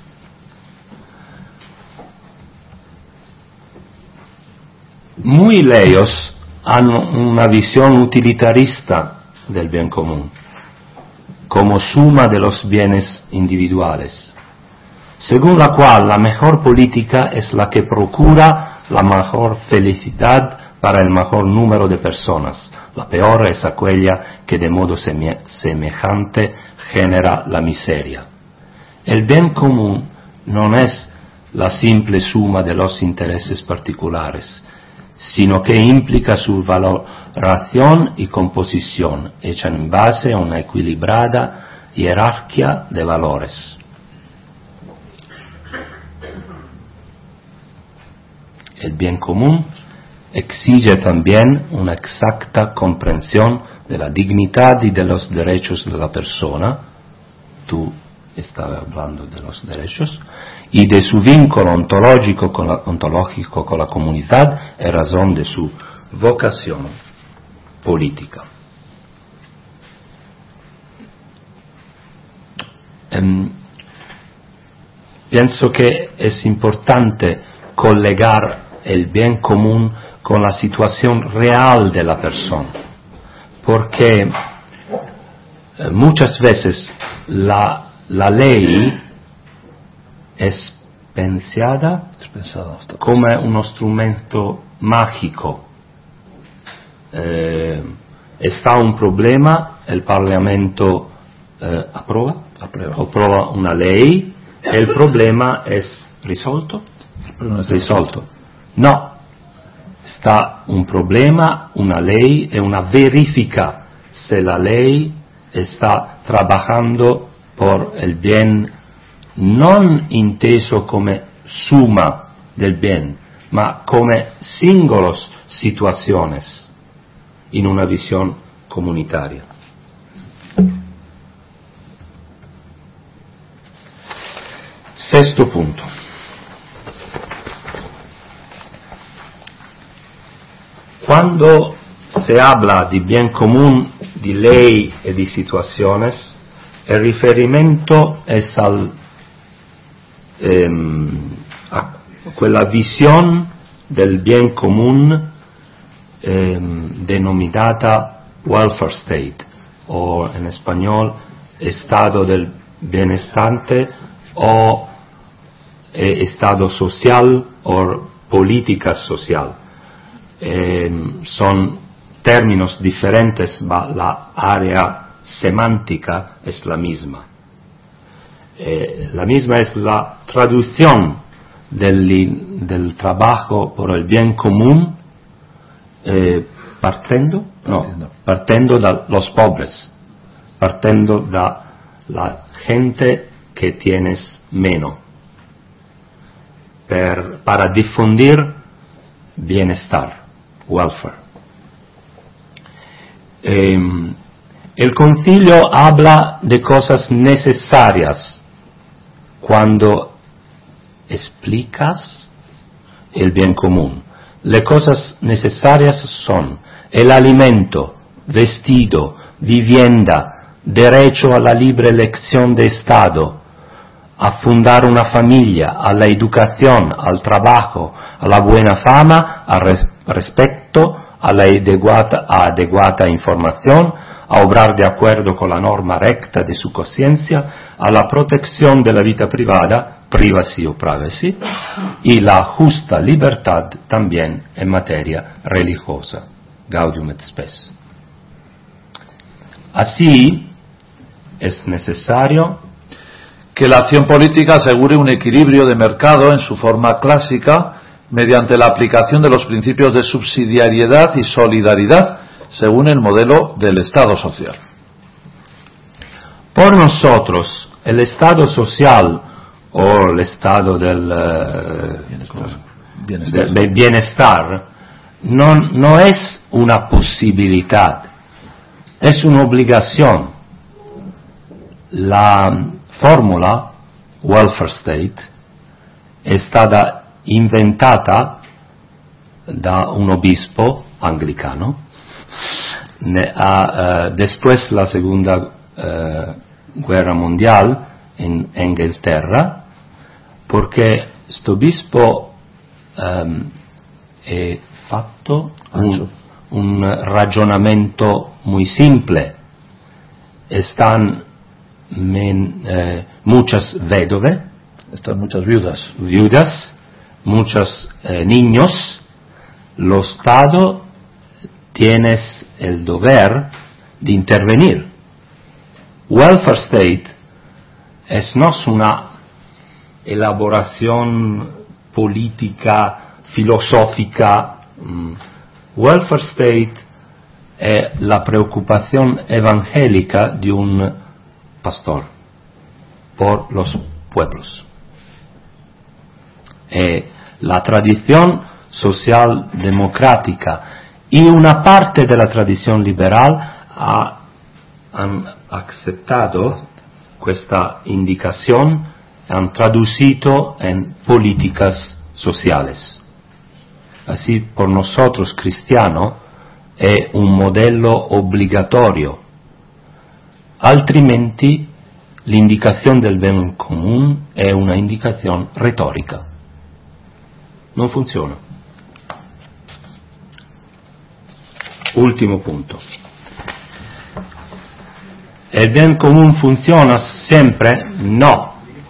S2: Muy leos han una visión utilitarista del bien común, como suma de los bienes individuales, según la cual la mejor política es la que procura la mejor felicidad para el mejor número de personas. La peor es aquella que de modo semejante genera la miseria. El bien común no es la simple suma de los intereses particulares, sino que implica su valoración y composición, hecha en base a una equilibrada jerarquía de valores. El bien común exige también una exacta comprensión de la dignidad y de los derechos de la persona, tú estabas hablando de los derechos, y de su vínculo ontológico con la, ontológico con la comunidad en razón de su vocación política. Um, pienso que es importante collegar el bien común con la situación real de la persona, porque eh, muchas veces la, la ley es pensada, es pensada como un instrumento mágico. Eh, está un problema, el Parlamento eh, aprueba, aprueba, aprueba una ley, el problema es risolto, risolto. No, está un problema, una ley e una verifica se la ley está trabajando por el bien non inteso come suma del bien, ma come singolos situaciones in una visión comunitaria. Sexto punto. Cuando se habla di bien común, di ley e di situaciones, el riferimento es al, eh, a quella visión del bien común eh, denominata welfare state, o en español estado del benestante o eh, estado social o política social. Eh, son términos diferentes, ma la área semántica es la misma. Eh, la misma es la traducción del, del trabajo por el bien común eh, partendo, no, partendo de los pobres, partendo de la gente que tienes menos, per, para difundir bienestar. Welfare. Eh, el concilio habla de cosas necesarias cuando explicas el bien común. Las cosas necesarias son el alimento, vestido, vivienda, derecho a la libre elección de Estado, a fundar una familia, a la educación, al trabajo, a la buena fama, a res- respecto, a la adeguata, a adeguata información, a obrar de acuerdo con la norma recta de su conciencia, a la protección de la vida privada, privacy o privacy, y la justa libertad también en materia religiosa, Gaudium et Spes. Así, es necesario
S1: que la acción política asegure un equilibrio de mercado en su forma clásica mediante la aplicación de los principios de subsidiariedad y solidaridad según el modelo del Estado social.
S2: Por nosotros, el Estado social o el Estado del uh,
S1: bienestar, bienestar.
S2: De, de bienestar no, no es una posibilidad, es una obligación. La fórmula welfare state è stata inventata da un obispo anglicano ne, a, uh, después la Segunda uh, Guerra Mundial in Inghilterra, perché questo obispo um, è fatto un, un ragionamento muy simple. Están men, eh, muchas vedove,
S1: están muchas viudas,
S2: viudas, muchos eh, niños. Lo Estado tiene el deber de intervenir. Welfare state es no es una elaboración política, filosófica. Welfare state es la preocupación evangélica de un pastor por los pueblos. Eh, la tradición social democrática y una parte de la tradición liberal ha, han aceptado esta indicación, han traducido en políticas sociales. Así, por nosotros cristianos, è un modello obbligatorio, altrimenti l'indicazione del bene comune è una indicazione retorica. Non funziona. Ultimo punto. ¿El bien común funciona siempre? No.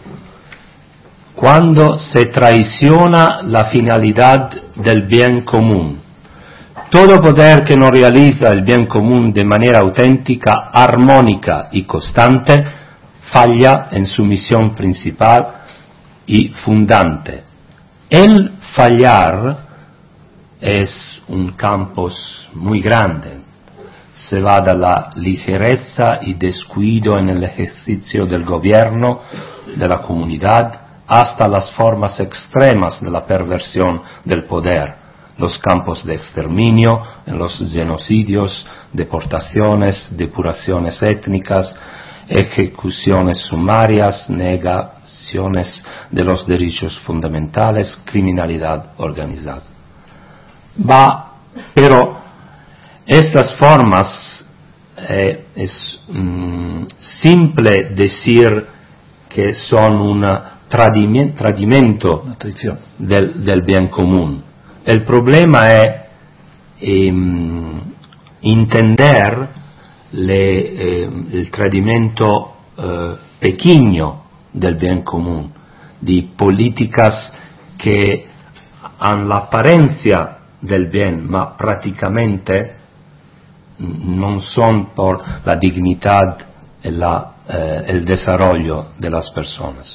S2: Cuando se traiciona la finalidad del bien común. Todo poder que no realiza el bien común de manera auténtica, armónica y constante, falla en su misión principal y fundante. El fallar es un campo muy grande. Se va de la ligereza y descuido en el ejercicio del gobierno de la comunidad hasta las formas extremas de la perversión del poder, los campos de exterminio, en los genocidios, deportaciones, depuraciones étnicas, ejecuciones sumarias, negaciones de los derechos fundamentales, criminalidad organizada. Va, pero estas formas eh, es mm, simple decir que son un tradimento, tradimento del, del bien común. El problema es eh, entender le, eh, el tradimento eh, pequeño del bien común, de políticas que han la apariencia del bien, ma prácticamente no son por la dignidad y la, eh, el desarrollo de las personas.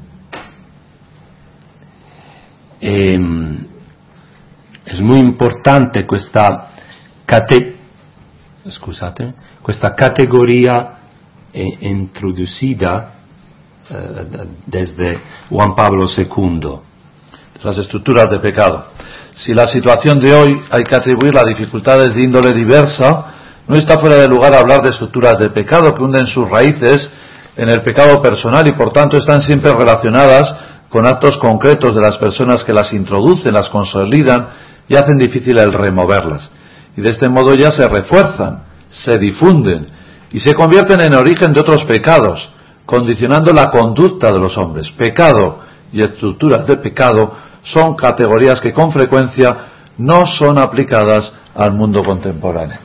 S2: Eh, es muy importante questa, cate, scusate, questa categoria eh, introducida eh, desde Juan Pablo segundo.
S1: Las estructuras de pecado. Si la situación de hoy hay que atribuirla a dificultades de índole diversa, no está fuera de lugar hablar de estructuras de pecado que hunden sus raíces en el pecado personal y por tanto están siempre relacionadas con actos concretos de las personas que las introducen, las consolidan y hacen difícil el removerlas. Y de este modo ya se refuerzan, se difunden y se convierten en origen de otros pecados, condicionando la conducta de los hombres. Pecado y estructuras de pecado son categorías que con frecuencia no son aplicadas al mundo contemporáneo.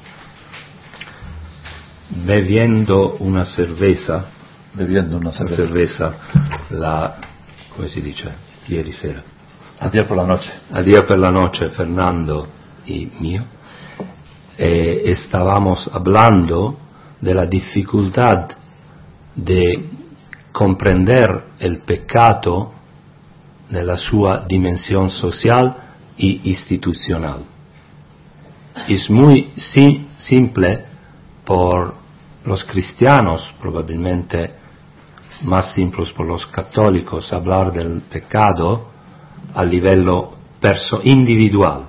S2: Bebiendo una cerveza,
S1: bebiendo una cerveza,
S2: cerveza la, come si dice, ieri sera,
S1: ayer por la noche,
S2: ayer por la noche, Fernando y mío, eh, estábamos hablando de la dificultad de comprender il peccato nella sua dimensione social e istitucional. Es muy si, simple por los cristianos, probablemente más simples por los católicos, hablar del pecado a livello perso individual.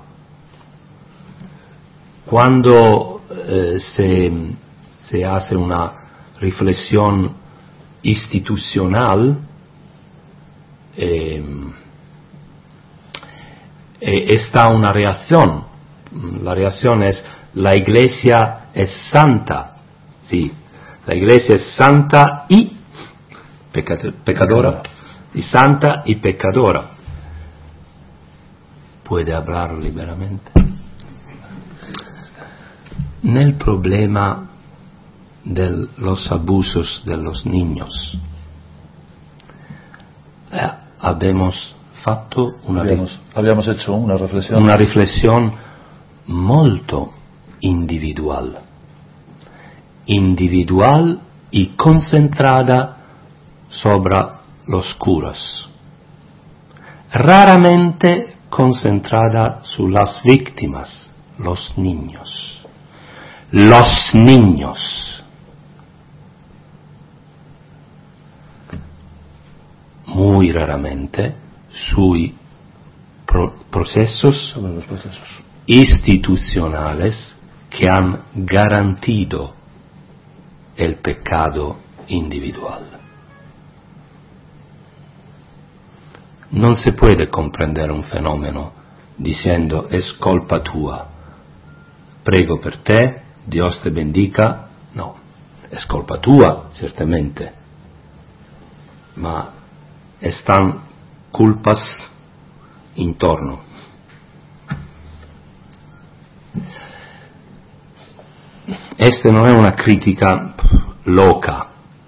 S2: Cuando eh, se, se hace una reflexión institucional, eh, eh, está una reacción. La reacción es: la Iglesia es santa. Sí, la Iglesia es santa y pecadora, y santa y pecadora. Puede hablar liberamente. Nel problema de los abusos de los niños, eh, habemos fatto una
S1: habíamos, habíamos hecho una reflexión
S2: una riflessione molto individual individual y concentrada sobre los curas, raramente concentrada su las víctimas, los niños. Los niños. Muy raramente sui pro- procesos,
S1: sobre los procesos
S2: institucionales que han garantido el pecado individual. Non si puede comprendere un fenomeno dicendo es colpa tua, prego per te, Dios te bendica. No, es colpa tua, certamente, ma están culpas intorno. Este non è una critica loca,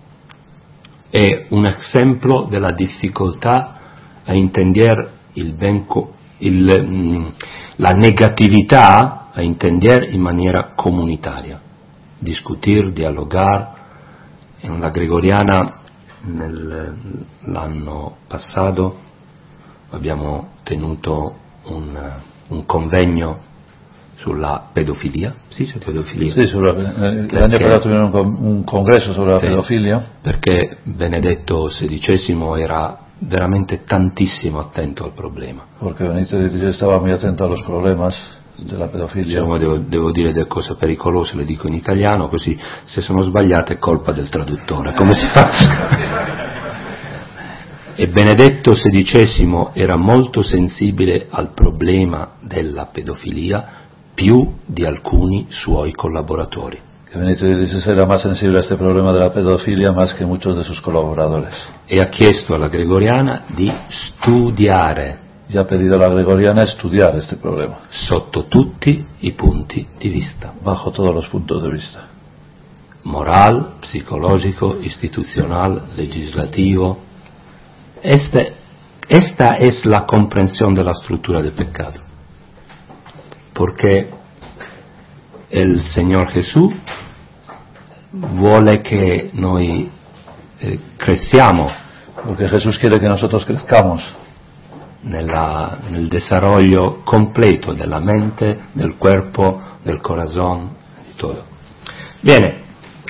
S2: è un esempio della difficoltà a entender il ben co- il, la negatività a entender in maniera comunitaria, discutir, dialogar. En la Gregoriana nell'anno passato abbiamo tenuto un, un convegno sulla pedofilia, sì, sulla pedofilia.
S1: Sì, sulla, eh, l'anno passato tuvimos un, un congresso sulla
S2: sì,
S1: pedofilia,
S2: perché Benedetto sedicesimo era veramente tantissimo attento al problema.
S1: Porque Benedetto sedicesimo estaba muy atento a los problemas de la pedofilia.
S2: Diciamo, devo, devo dire delle cose pericolose, le dico in italiano, così se sono sbagliate è colpa del traduttore. Come si fa? E Benedetto sedicesimo era molto sensibile al problema della pedofilia più di alcuni suoi collaboratori.
S1: Que Benedetto sedicesimo era más sensible a este problema de la pedofilia más que muchos de sus colaboradores.
S2: E ha chiesto alla Gregoriana di studiare,
S1: Y ha pedido a la Gregoriana estudiar este problema
S2: sotto tutti i punti di vista,
S1: bajo todos los puntos de vista,
S2: moral, psicologico, istitucional, legislativo. Este, esta es la comprensión de la estructura del pecado, porque el Señor Gesù vuole che noi eh, cresciamo,
S1: porque Jesús quiere que nosotros crezcamos
S2: nella, nel desarrollo completo della mente, del cuerpo, del corazón, di todo. Bene,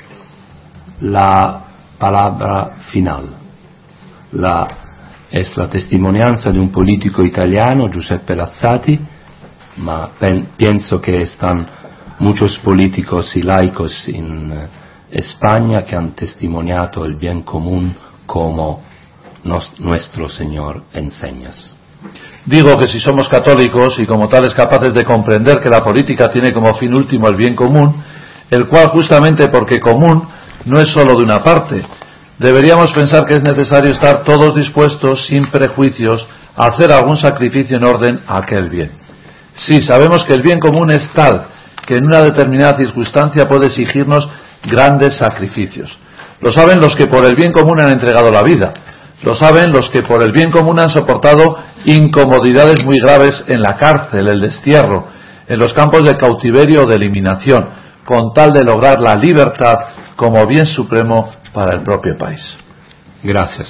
S2: la palabra final la, es la testimonianza di un politico italiano, Giuseppe Lazzati, ma pen, pienso que están muchos políticos y laicos en eh, España que han testimoniato el bien común como nos, nuestro Señor enseña.
S1: Digo que si somos católicos y como tales capaces de comprender que la política tiene como fin último el bien común, el cual justamente porque común no es sólo de una parte, deberíamos pensar que es necesario estar todos dispuestos, sin prejuicios, a hacer algún sacrificio en orden a aquel bien. Sí, sabemos que el bien común es tal que en una determinada circunstancia puede exigirnos grandes sacrificios. Lo saben los que por el bien común han entregado la vida. Lo saben los que por el bien común han soportado incomodidades muy graves en la cárcel, el destierro, en los campos de cautiverio o de eliminación, con tal de lograr la libertad como bien supremo para el propio país.
S2: Gracias.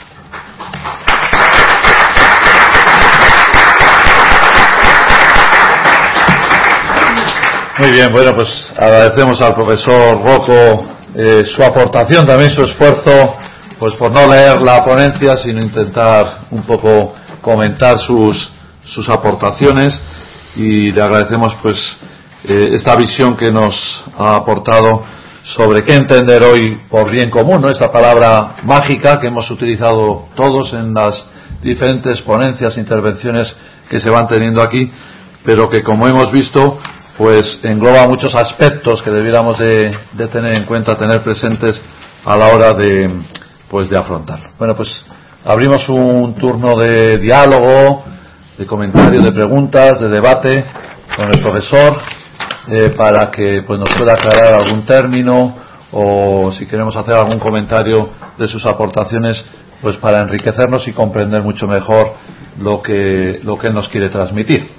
S1: Muy bien, bueno, pues agradecemos al profesor Rocco eh, su aportación, también su esfuerzo, pues por no leer la ponencia, sino intentar un poco comentar sus, sus aportaciones, y le agradecemos pues eh, esta visión que nos ha aportado sobre qué entender hoy por bien común, ¿no? Esta palabra mágica que hemos utilizado todos en las diferentes ponencias, intervenciones que se van teniendo aquí, pero que, como hemos visto, pues engloba muchos aspectos que debiéramos de, de tener en cuenta, tener presentes a la hora de, pues de afrontarlo. Bueno, pues abrimos un turno de diálogo, de comentarios, de preguntas, de debate con el profesor, eh, para que pues nos pueda aclarar algún término, o si queremos hacer algún comentario de sus aportaciones, pues para enriquecernos y comprender mucho mejor lo que lo que él nos quiere transmitir.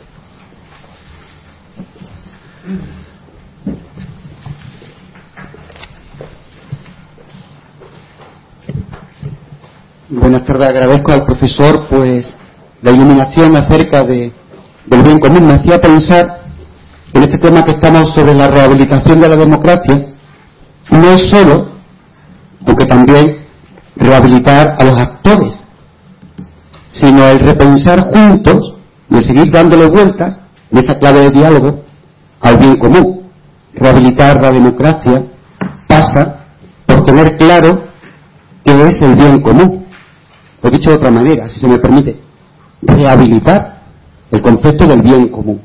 S3: Buenas tardes, agradezco al profesor pues la iluminación acerca de, del bien común. Me hacía pensar en este tema que estamos sobre la rehabilitación de la democracia. No es solo, aunque también, rehabilitar a los actores, sino el repensar juntos y el seguir dándole vueltas en esa clave de diálogo al bien común. Rehabilitar la democracia pasa por tener claro qué es el bien común. Lo he dicho de otra manera, si se me permite, rehabilitar el concepto del bien común.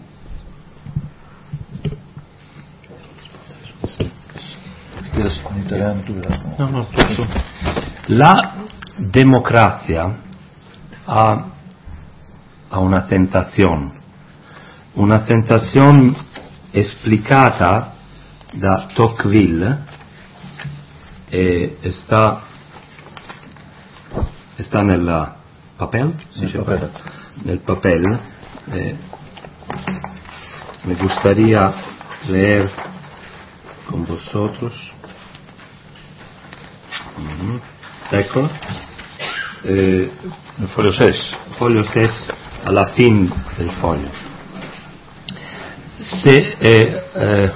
S2: No, no, la democracia ha, ha una tentación, una tentación explicata da Tocqueville, e sta está nel papel,
S1: nel papel,
S2: nel papel. Eh, me gustaría leer con vosotros. Mm-hmm. Ecco, eh,
S1: el folio seis,
S2: folio seis, alla fin del foglio. Se eh, eh,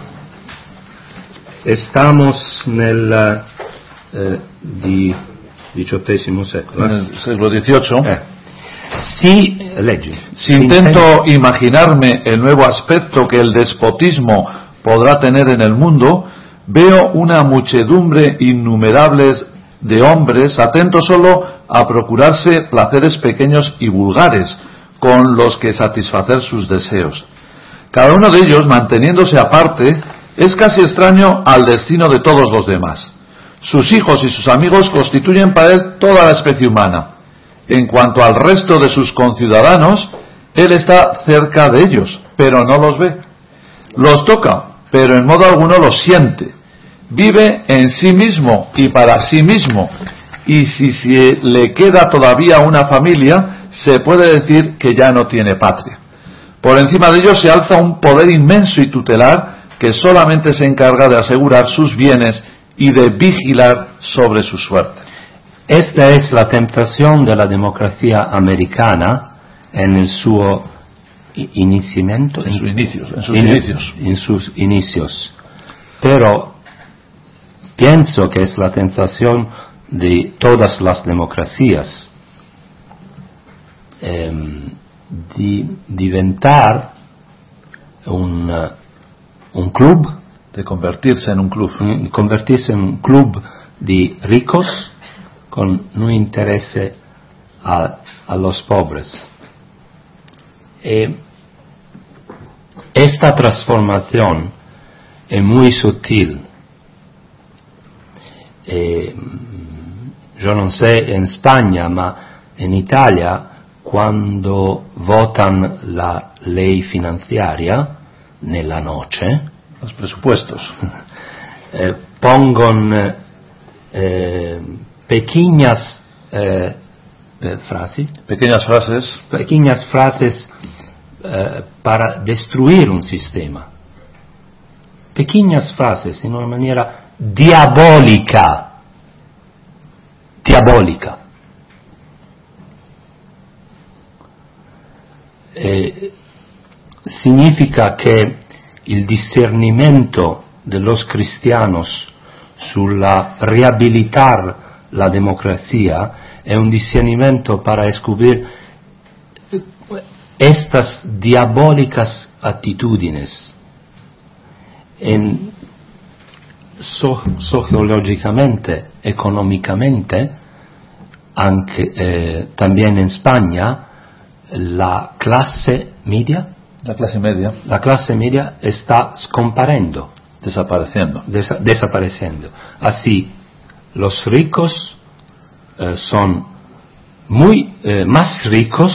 S2: estamos nel eh, di diciottesimo secolo,
S1: en el siglo dieciocho.
S2: Eh. Si, leggi.
S1: Si intento imaginarme el nuevo aspecto que el despotismo podrá tener en el mundo, veo una muchedumbre innumerable de hombres atentos solo a procurarse placeres pequeños y vulgares con los que satisfacer sus deseos. Cada uno de ellos, manteniéndose aparte, es casi extraño al destino de todos los demás. Sus hijos y sus amigos constituyen para él toda la especie humana. En cuanto al resto de sus conciudadanos, él está cerca de ellos, pero no los ve. Los toca, pero en modo alguno los siente. Vive en sí mismo y para sí mismo, y si, si le queda todavía una familia, se puede decir que ya no tiene patria. Por encima de ellos se alza un poder inmenso y tutelar que solamente se encarga de asegurar sus bienes y de vigilar sobre su suerte.
S2: Esta es la tentación de la democracia americana en el suo iniciamiento,
S1: en sus inicios, en sus
S2: in,
S1: inicios.
S2: En sus inicios. Pero pienso que es la tentación de todas las democracias, eh, di diventar un, uh, un club,
S1: de convertirse en un club,
S2: mm, convertirse en un club de ricos con no interés a, a los pobres. Eh, esta transformación es muy sutil. Eh, yo no sé en España, ma en Italia, cuando votan la ley financiaria nella noche,
S1: los presupuestos,
S2: eh, pongono eh, pequeñas eh, eh, frases,
S1: pequeñas frases,
S2: pequeñas frases eh, para destruir un sistema, pequeñas frases en una manera diabólica diabólica. Eh, significa che il discernimento de los cristianos sulla riabilitar la democracia è un discernimento para descubrir estas diabólicas actitudines en, so, sociológicamente, económicamente, anche, eh, también en España, la clase media,
S1: la clase media,
S2: la clase media está scomparendo,
S1: desapareciendo,
S2: desa, desapareciendo. Así, los ricos eh, son muy eh, más ricos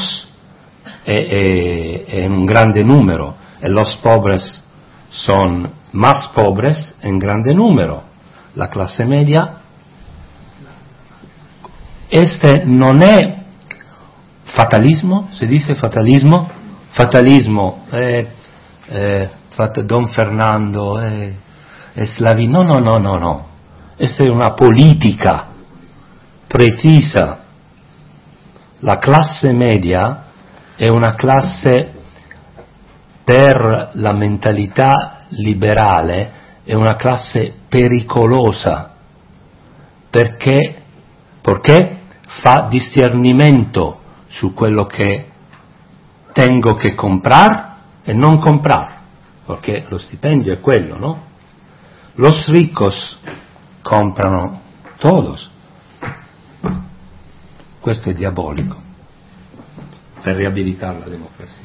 S2: eh, eh, en un grande número, y los pobres son más pobres en grande número. La clase media, este no es fatalismo, se dice fatalismo, fatalismo, eh, eh, fat, Don Fernando, eh, Slavi, no, no, no, no, no, esta es una politica precisa. La classe media è una classe, per la mentalità liberale, è una classe pericolosa, perché, perché fa discernimento su quello che tengo che comprar e non comprar, perché lo stipendio è quello, no? Los ricos comprano todos. Questo è diabolico, per riabilitare la democrazia.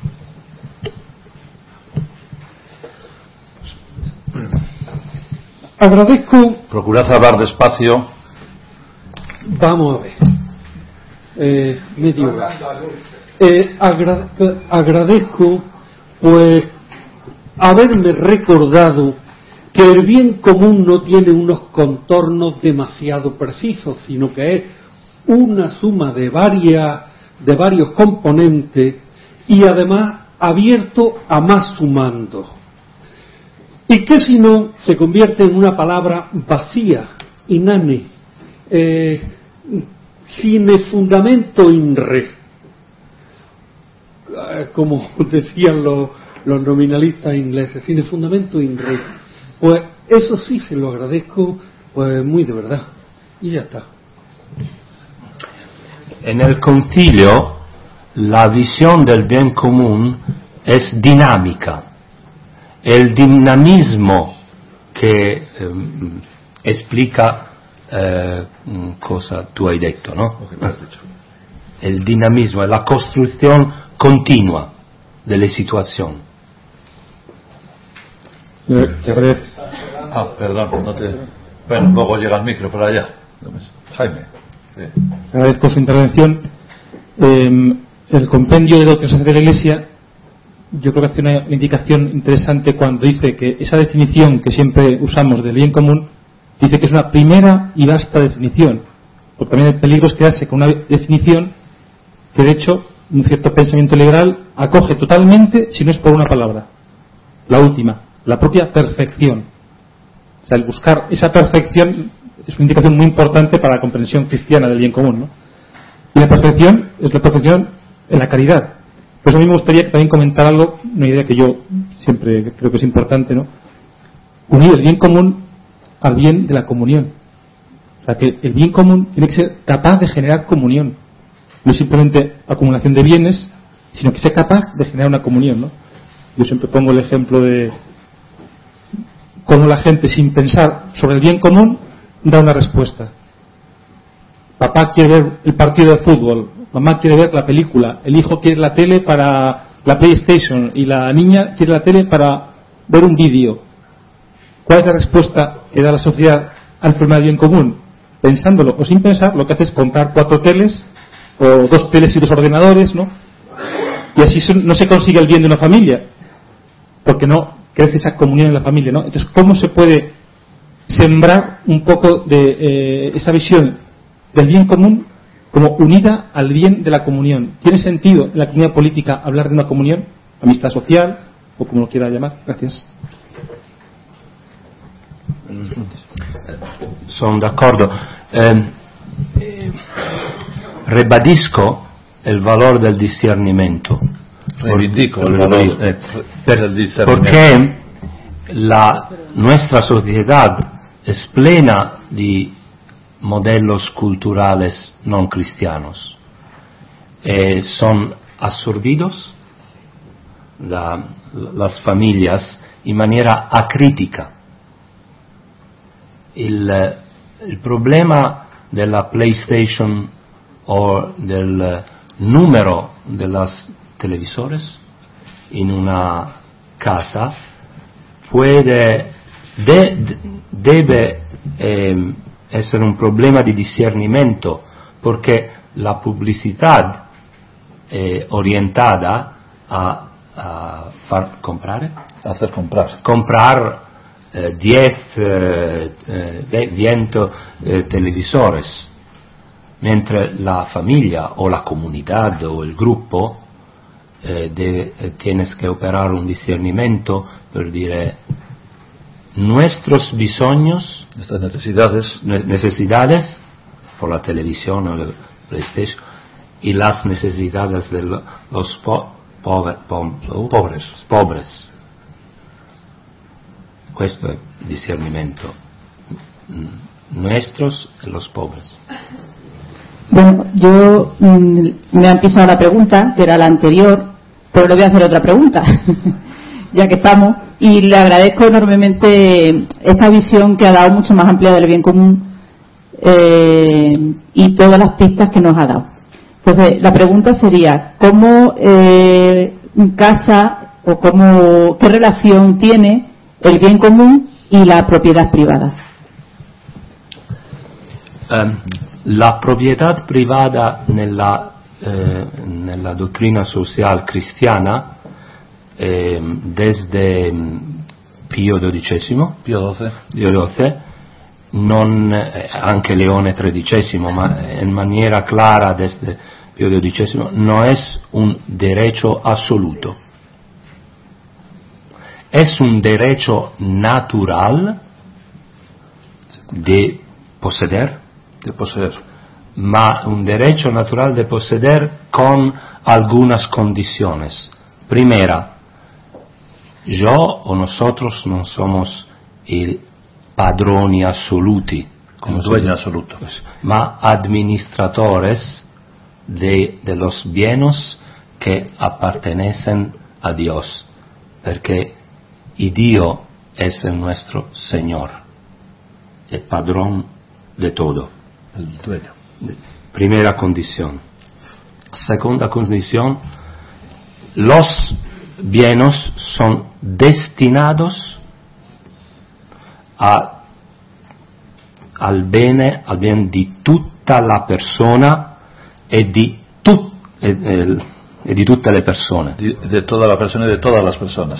S4: Agradezco.
S1: Procurad hablar despacio.
S4: Vamos a ver. Eh, medio hora. Eh, agra agradezco, pues, haberme recordado que el bien común no tiene unos contornos demasiado precisos, sino que es una suma de varias, de varios componentes y además abierto a más sumandos. Y que si no se convierte en una palabra vacía, inane, eh, sin fundamento in re, como decían los, los nominalistas ingleses, sin fundamento in re. Pues eso sí se lo agradezco, pues muy de verdad. Y ya está.
S2: En el concilio la visión del bien común es dinámica. El dinamismo che eh, explica eh, cosa tu hai detto, no? El dinamismo è la costruzione continua delle situazioni.
S1: Ah, perdón, no te... Bueno, luego llega el micro por allá. Jaime. Sí.
S5: Agradezco su intervención. Eh, el compendio de doctrina social de la Iglesia, yo creo que hace una indicación interesante cuando dice que esa definición que siempre usamos del bien común, dice que es una primera y vasta definición, porque también el peligro es quedarse con una definición que de hecho un cierto pensamiento liberal acoge totalmente si no es por una palabra, la última, la propia perfección. O sea, el buscar esa perfección es una indicación muy importante para la comprensión cristiana del bien común, ¿no? Y la perfección es la perfección en la caridad. Pues a mí me gustaría también comentar algo, una idea que yo siempre creo que es importante, ¿no? Unir el bien común al bien de la comunión. O sea, que el bien común tiene que ser capaz de generar comunión. No es simplemente acumulación de bienes, sino que sea capaz de generar una comunión, ¿no? Yo siempre pongo el ejemplo de cómo la gente, sin pensar sobre el bien común, da una respuesta. Papá quiere ver el partido de fútbol, mamá quiere ver la película, el hijo quiere la tele para la PlayStation y la niña quiere la tele para ver un vídeo. ¿Cuál es la respuesta que da la sociedad al problema del bien común? Pensándolo o sin pensar, lo que hace es comprar cuatro teles o dos teles y dos ordenadores, ¿no? Y así no se consigue el bien de una familia, porque no crece esa comunión en la familia, ¿no? Entonces, ¿cómo se puede sembrar un poco de eh, esa visión del bien común como unida al bien de la comunión? ¿Tiene sentido en la comunidad política hablar de una comunión, amistad social o como lo quiera llamar? Gracias.
S2: Sono d'accordo. Eh, eh, ribadisco il valore del discernimento.
S1: Reivindico el valor
S2: eh,
S1: per, del discernimiento.
S2: Porque la, nuestra sociedad es plena de modelos culturales no cristianos. Eh, son absorbidos da las familias in maniera acritica. Il, il problema della PlayStation o del numero de las televisores in una casa puede, de, debe eh, essere un problema di discernimento, perché la pubblicità è orientada a, a far comprare,
S1: hacer comprar,
S2: comprar eh, diez, eh, veinte eh, televisores, mentre la famiglia o la comunità o il gruppo eh, debe, eh, tienes que operar un discernimento per dire nuestros bisognos,
S1: nuestras necesidades,
S2: necesidades por la televisión o el PlayStation y las necesidades de los po pover, po
S1: pobres.
S2: pobres. Questo è discernimento, nuestros y los pobres.
S6: Bueno, yo mmm, me han pisado la pregunta, que era la anterior, pero le voy a hacer otra pregunta, ya que estamos, y le agradezco enormemente esta visión que ha dado mucho más amplia del bien común eh, y todas las pistas que nos ha dado. Entonces, la pregunta sería, ¿cómo eh, casa o cómo, qué relación tiene el bien común y la propiedad privada?
S2: Um, la proprietà privata nella, eh, nella dottrina sociale cristiana eh, desde Pio dodicesimo,
S1: Pio doce,
S2: Pio doce non, eh, anche Leone tredicesimo, ma in maniera clara desde Pio dodicesimo, no es un derecho absoluto, es un derecho natural de poseer,
S1: de poseer,
S2: ma un derecho natural de poseer con algunas condiciones. Primera, yo o nosotros no somos i padroni assoluti,
S1: como dueño absoluto,
S2: ma administradores de, de los bienes que appartenecen a Dios, perché y Dio es el nuestro Señor, el padrón de todo.
S1: el dueño.
S2: Primera condición. Segunda condición, los bienes son destinados a, al bene, al bien di tutta la persona e di, tu, e, e, e di tutte le persone.
S1: De, de toda la persona y de todas las personas.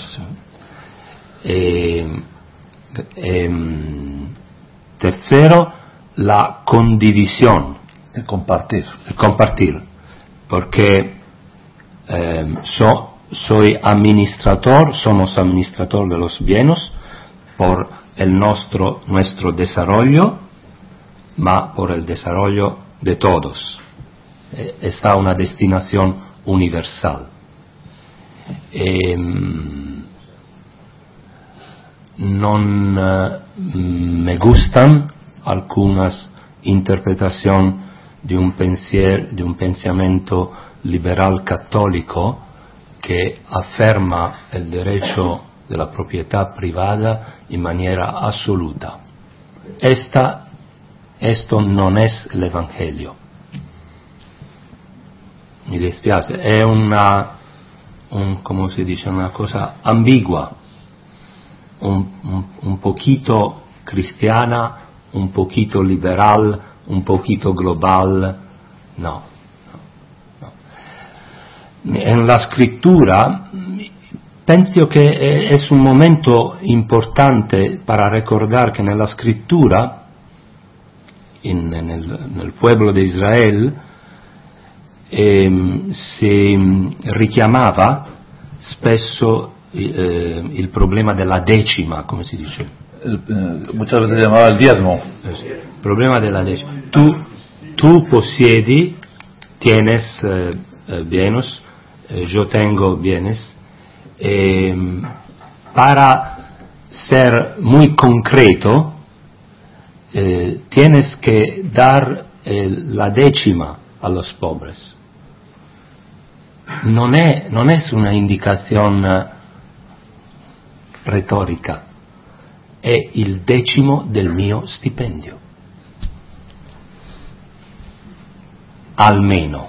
S2: E, e, tercero, la condivisión,
S1: el compartir,
S2: el compartir, porque eh, so, soy administrador, somos administrador de los bienes por el nuestro, nuestro desarrollo, ma por el desarrollo de todos. Eh, está una destinación universal. Eh, non eh, me gustan algunas interpretaciones de un pensier, de un pensamiento liberal católico que afirma el derecho de la propiedad privada in maniera assoluta. Esta, esto non es el Evangelio. Mi dispiace, è una, un, come si dice, una cosa ambigua, un, un, un poquito cristiana, un poquito liberal, un poquito global, no, no, no. En la scrittura penso che è un momento importante para recordar que nella scrittura, in, nel, nel pueblo di Israele, eh, si richiamava spesso eh, il problema della decima, come si dice?
S1: El, eh, muchas veces llamaba el diezmo.
S2: Il problema della decima. Tu tú possiedi, tienes eh, eh, bienes, eh, yo tengo bienes, eh, para ser muy concreto, eh, tienes que dar eh, la décima a los pobres. Non è, non è una indicazione retorica, è il decimo del mio stipendio. Almeno.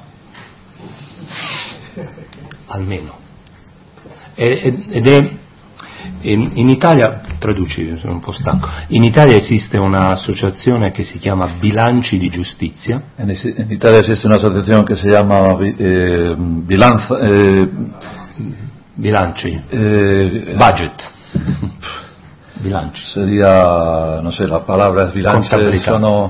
S2: Almeno. Ed è, in, in Italia, traduci, sono un po' stanco, in Italia esiste un'associazione che si chiama Bilanci di Giustizia.
S1: En, en Italia esiste un'associazione che si chiama eh, Bilanza, eh,
S2: Bilanci,
S1: eh,
S2: Budget. Bilanci.
S1: Sería, no sé, la palabra es bilanci. Sono...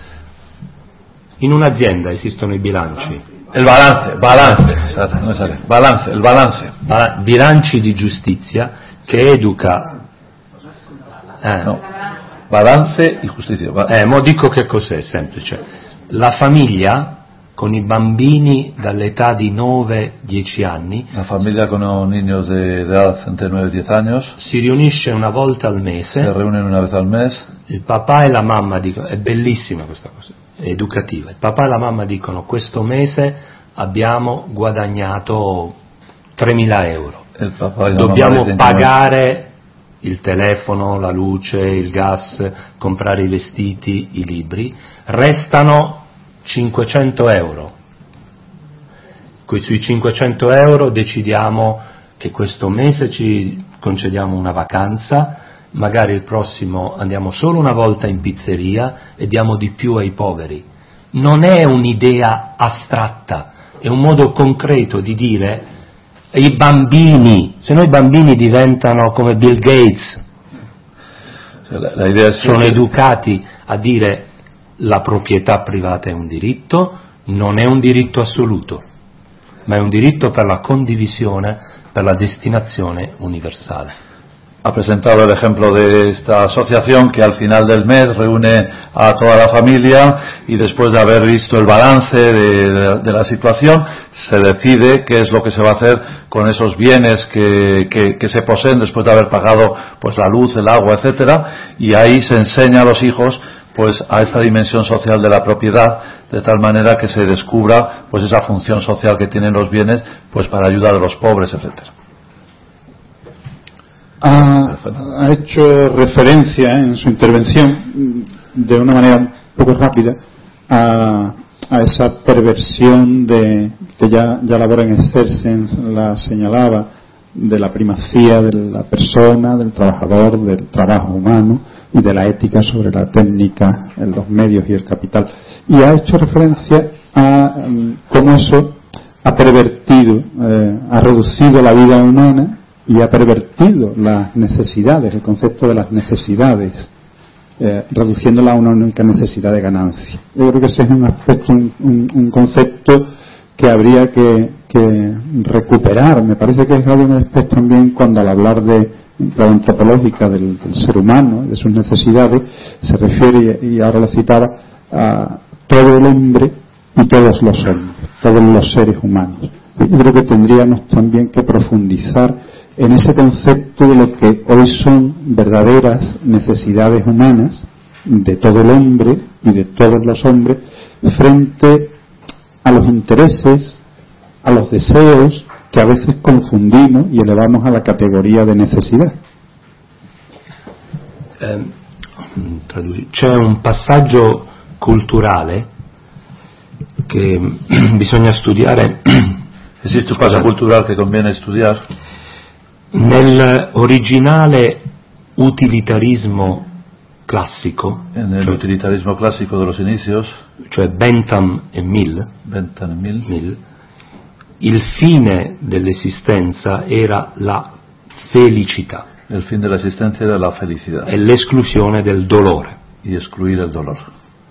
S2: In un'azienda esistono i bilanci.
S1: Il balance, balance, esatto, no sale, balance, il balance.
S2: Bilanci di giustizia che educa. Eh.
S1: No, balance di giustizia.
S2: Eh, mo dico che cos'è, semplice. La famiglia con i bambini dall'età di nove dieci anni.
S1: La famiglia con niños de edad entre nueve y diez años.
S2: Si riunisce una volta al mese.
S1: Si riuniscono una volta al mese.
S2: Il papà e la mamma dicono, è bellissima questa cosa, è educativa. Il papà e la mamma dicono, questo mese abbiamo guadagnato tremila euro.
S1: Il papà e la
S2: Dobbiamo
S1: mamma
S2: pagare il telefono, la luce, il gas, comprare i vestiti, i libri. Restano cinquecento euro. Sui cinquecento euro decidiamo che questo mese ci concediamo una vacanza, magari il prossimo andiamo solo una volta in pizzeria e diamo di più ai poveri. Non è un'idea astratta, è un modo concreto di dire i bambini, se no i bambini diventano come Bill Gates,
S1: la, la idea è
S2: sono educati a dire la proprietà privata è un diritto, non è un diritto assoluto, ma è un diritto per la condivisione, per la destinazione universale.
S1: Ha presentado el ejemplo de esta asociación que al final del mes reúne a toda la familia y después de haber visto el balance de, de, de la situación se decide qué es lo que se va a hacer con esos bienes que, que, que se poseen después de haber pagado pues la luz, el agua, etcétera, y ahí se enseña a los hijos pues a esta dimensión social de la propiedad, de tal manera que se descubra pues esa función social que tienen los bienes pues para ayudar a los pobres, etcétera.
S7: Ha, ha hecho referencia en su intervención de una manera un poco rápida a, a esa perversión de que ya, ya Laboren Exercens la señalaba, de la primacía de la persona, del trabajador, del trabajo humano y de la ética sobre la técnica, los medios y el capital. Y ha hecho referencia a um, cómo eso ha pervertido, eh, ha reducido la vida humana y ha pervertido las necesidades, el concepto de las necesidades, eh, reduciéndola a una única necesidad de ganancia. Yo creo que ese es un aspecto, un, un, un concepto que habría que, que recuperar. Me parece que es algo aspecto también cuando al hablar de la antropológica del, del ser humano, de sus necesidades, se refiere, y ahora lo citaba, a todo el hombre y todos los hombres, todos los seres humanos. Yo creo que tendríamos también que profundizar en ese concepto de lo que hoy son verdaderas necesidades humanas de todo el hombre y de todos los hombres frente a los intereses, a los deseos que a veces confundimos y elevamos a la categoría de necesidad.
S2: Eh, c'è un passaggio culturale che bisogna studiare.
S1: Esiste un passaggio culturale che conviene studiare.
S2: Nell'originale utilitarismo classico,
S1: nell'utilitarismo cioè, classico de los inicios,
S2: cioè Bentham e Mill,
S1: Bentham e Mill,
S2: Mill, il fine dell'esistenza era la felicità.
S1: Il fine dell'esistenza era la felicità.
S2: E l'esclusione del dolore.
S1: Y escluir el dolor.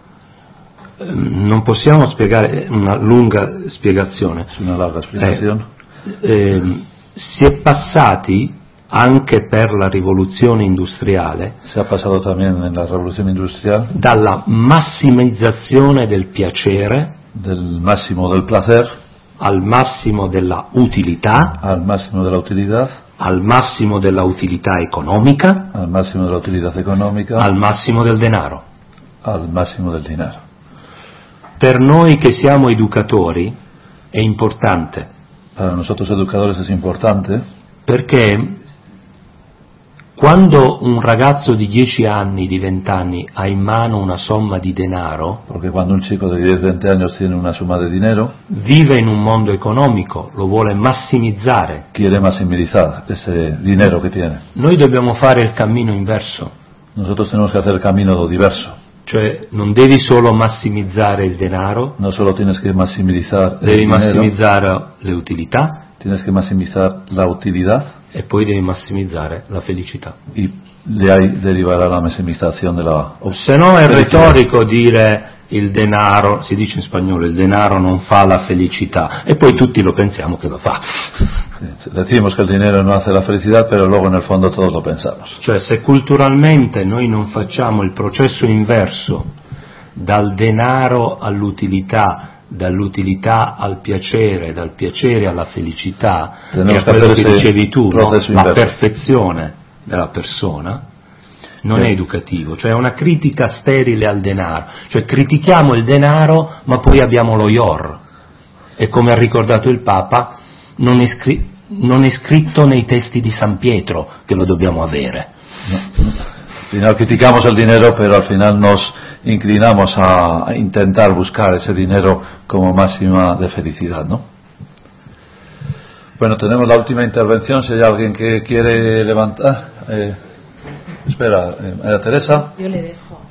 S2: Non possiamo spiegare una lunga spiegazione.
S1: Una larga spiegazione.
S2: Eh, eh, si è passati anche per la rivoluzione industriale,
S1: se ha pasado también en la revolución industrial,
S2: dalla massimizzazione del piacere,
S1: del máximo del placer,
S2: al massimo della utilità,
S1: al máximo de la utilidad,
S2: al massimo della utilità economica,
S1: al máximo de la utilidad económica,
S2: al massimo del denaro.
S1: al máximo del dinero.
S2: Per noi che siamo educatori è importante,
S1: Para nosotros educadores es importante,
S2: perché quando un ragazzo di dieci anni, di venti anni ha in mano una somma di denaro,
S1: porque cuando un chico de diez veinte años tiene una suma de dinero,
S2: vive in un mondo economico, lo vuole massimizzare.
S1: quiere maximizar ese dinero que tiene.
S2: Noi dobbiamo fare il cammino inverso,
S1: Nosotros tenemos que hacer el camino diverso.
S2: cioè non devi solo massimizzare il denaro,
S1: No solo tienes que maximizar el
S2: devi
S1: dinero,
S2: massimizzare le utilità
S1: tienes que maximizar la utilidad
S2: e poi devi massimizzare la felicità.
S1: y de ahí derivará la maximización de la
S2: Se no è
S1: felicidad.
S2: retorico dire il denaro, si dice in spagnolo, il denaro non fa la felicità, e poi tutti lo pensiamo che lo fa.
S1: Sí, decimos que el dinero no hace la felicidad, pero luego en el fondo todos lo pensamos.
S2: Cioè, se culturalmente noi non facciamo il processo inverso dal denaro all'utilità, dall'utilità al piacere, dal piacere alla felicità,
S1: Tenemos
S2: e a
S1: que
S2: quello
S1: hacer
S2: che
S1: ese
S2: dicevi tu, no?
S1: processo
S2: La
S1: inverso.
S2: perfezione della persona, non
S1: Sì.
S2: è educativo, cioè è una critica sterile al denaro, cioè critichiamo il denaro ma poi abbiamo lo IOR, e come ha ricordato il Papa non è, scri- non è scritto nei testi di San Pietro che lo dobbiamo avere.
S1: No. Al final criticamos el dinero, pero al final nos inclinamos a intentar buscar ese dinero como máxima de felicidad, ¿no? Bueno, tenemos la última intervención. Si hay alguien que quiere levantar, eh, espera, eh, María Teresa.
S6: Yo le dejo.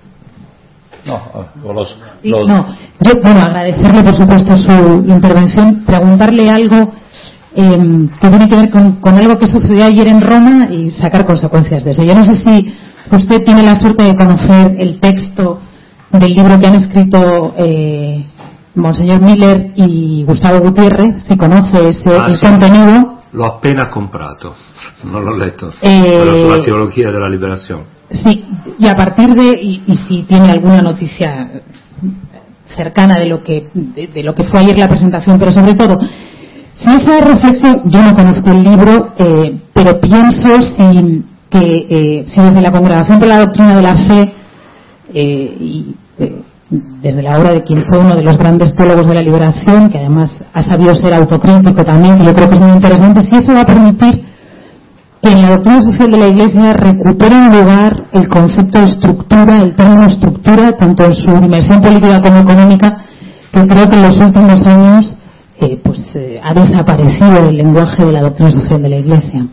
S1: No, o los,
S6: Sí,
S1: los-
S6: no, yo, bueno, agradecerle por supuesto su intervención, preguntarle algo eh, que tiene que ver con, con algo que sucedió ayer en Roma y sacar consecuencias de eso. Yo no sé si usted tiene la suerte de conocer el texto del libro que han escrito eh, Monseñor Miller y Gustavo Gutiérrez, si conoce ese,
S2: Ah,
S6: el
S2: sì.
S6: contenido.
S2: L'ho appena comprato, non l'ho letto,
S6: Eh,
S2: quello sulla teologia della liberazione.
S6: Sí, y a partir de, y, y si tiene alguna noticia cercana de lo que de, de lo que fue ayer la presentación, pero sobre todo, si esa reflexión, yo no conozco el libro, eh, pero pienso si, que eh, si desde la Congregación por la Doctrina de la Fe eh, y eh, desde la obra de quien fue uno de los grandes teólogos de la liberación, que además ha sabido ser autocrítico también, que yo creo que es muy interesante, si eso va a permitir que en la doctrina social de la Iglesia recupere un lugar el concepto de estructura, el término estructura, tanto en su dimensión política como económica, que creo que en los últimos años eh, pues eh, ha desaparecido del lenguaje de la doctrina social de la Iglesia.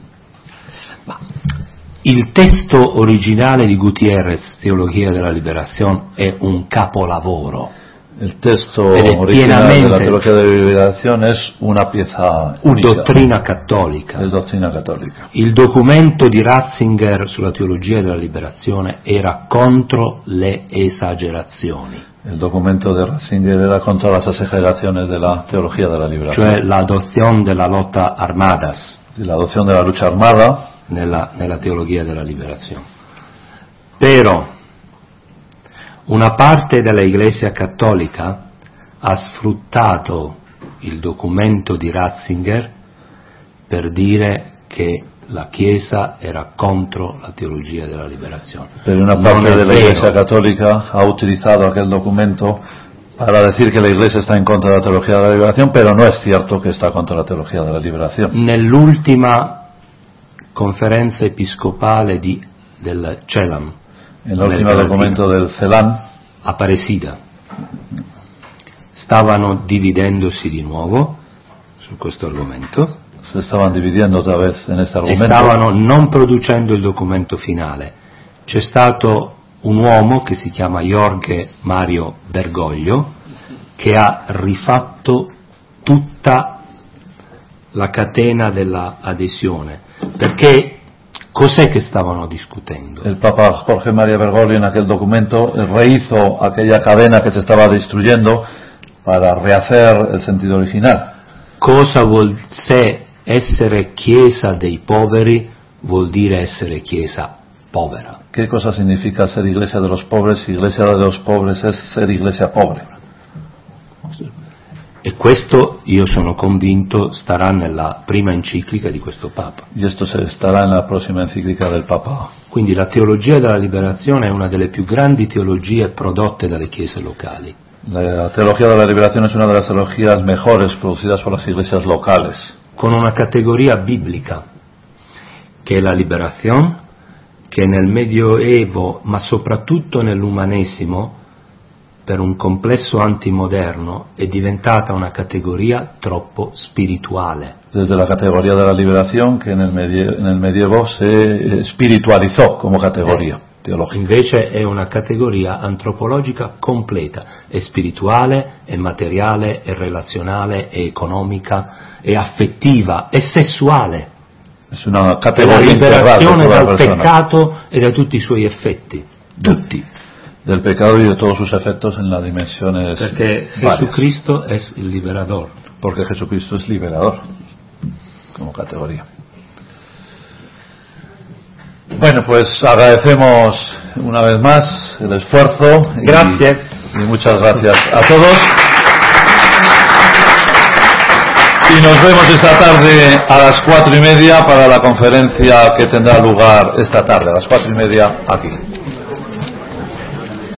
S2: Il testo originale di Gutiérrez, Teologia della Liberazione, è un capolavoro.
S1: el texto
S2: Ed è
S1: original de la
S2: pienamente-
S1: teología de la liberación es una pieza única.
S2: Dottrina cattolica.
S1: Es doctrina católica.
S2: Il documento di Ratzinger sulla teologia della liberazione era contro le esagerazioni,
S1: El documento de Ratzinger era contra las exageraciones de la teología de la liberación.
S2: cioè l'adozione della lotta armadas
S1: La adopción de la lucha armada
S2: nella, nella teologia della liberazione. Però una parte della Iglesia cattolica ha sfruttato il documento di Ratzinger per dire che la Chiesa era contro la teologia della liberazione.
S1: pero una
S2: Non
S1: parte
S2: è
S1: de la
S2: vero.
S1: Iglesia católica ha utilizado aquel documento para decir que la Iglesia está en contra de la teología de la liberación, pero no es cierto que está contra la teología de la liberación.
S2: Nell'ultima conferenza episcopale di, del Celam,
S1: En el último
S2: nel-
S1: documento del CELAM,
S2: a Paresida, stavano dividendosi di nuovo su questo argomento
S1: se estaban dividiendo otra vez en este
S2: e
S1: argumento.
S2: stavano non producendo il documento finale. C'è stato un uomo che si chiama Jorge Mario Bergoglio che ha rifatto tutta la catena della adesione, perché cos'è che stavano discutendo?
S1: El Papa Jorge María Bergoglio en aquel documento rehizo aquella cadena que se estaba destruyendo para rehacer el sentido original.
S2: Cosa vuol se essere chiesa dei poveri vuol dire essere chiesa povera.
S1: ¿Qué cosa significa ser iglesia de los pobres? Iglesia de los pobres es ser iglesia pobre.
S2: E questo, io sono convinto, starà nella prima enciclica di questo Papa.
S1: Y esto se estará en la próxima encíclica del Papa.
S2: Quindi la teologia della liberazione è una delle più grandi teologie prodotte dalle chiese locali.
S1: La teología de la liberación es una de las teologías mejores producidas por las iglesias locales.
S2: Con una categoria biblica, che è la liberazione, che nel Medioevo, ma soprattutto nell'umanesimo, per un complesso antimoderno, è diventata una categoria troppo spirituale.
S1: Desde la categoría de la liberación, que en el, medie- en el medievo se espiritualizó como categoría teológica.
S2: Invece è una categoria antropologica completa, è spirituale, è materiale, è relazionale, è economica, è affettiva, è sessuale.
S1: Es una
S2: È la
S1: categoría integral de
S2: liberazione
S1: toda la
S2: dal
S1: persona.
S2: peccato e da tutti i suoi effetti, tutti.
S1: Del pecado y de todos sus efectos en las dimensiones
S2: Perché
S1: varias.
S2: Jesucristo è il liberador.
S1: Porque Jesucristo es liberador como categoría. Bueno, pues agradecemos una vez más el esfuerzo. y-
S2: Gracias.
S1: Y muchas gracias a todos. Y nos vemos esta tarde a las cuatro y media para la conferencia que tendrá lugar esta tarde, a las cuatro y media aquí.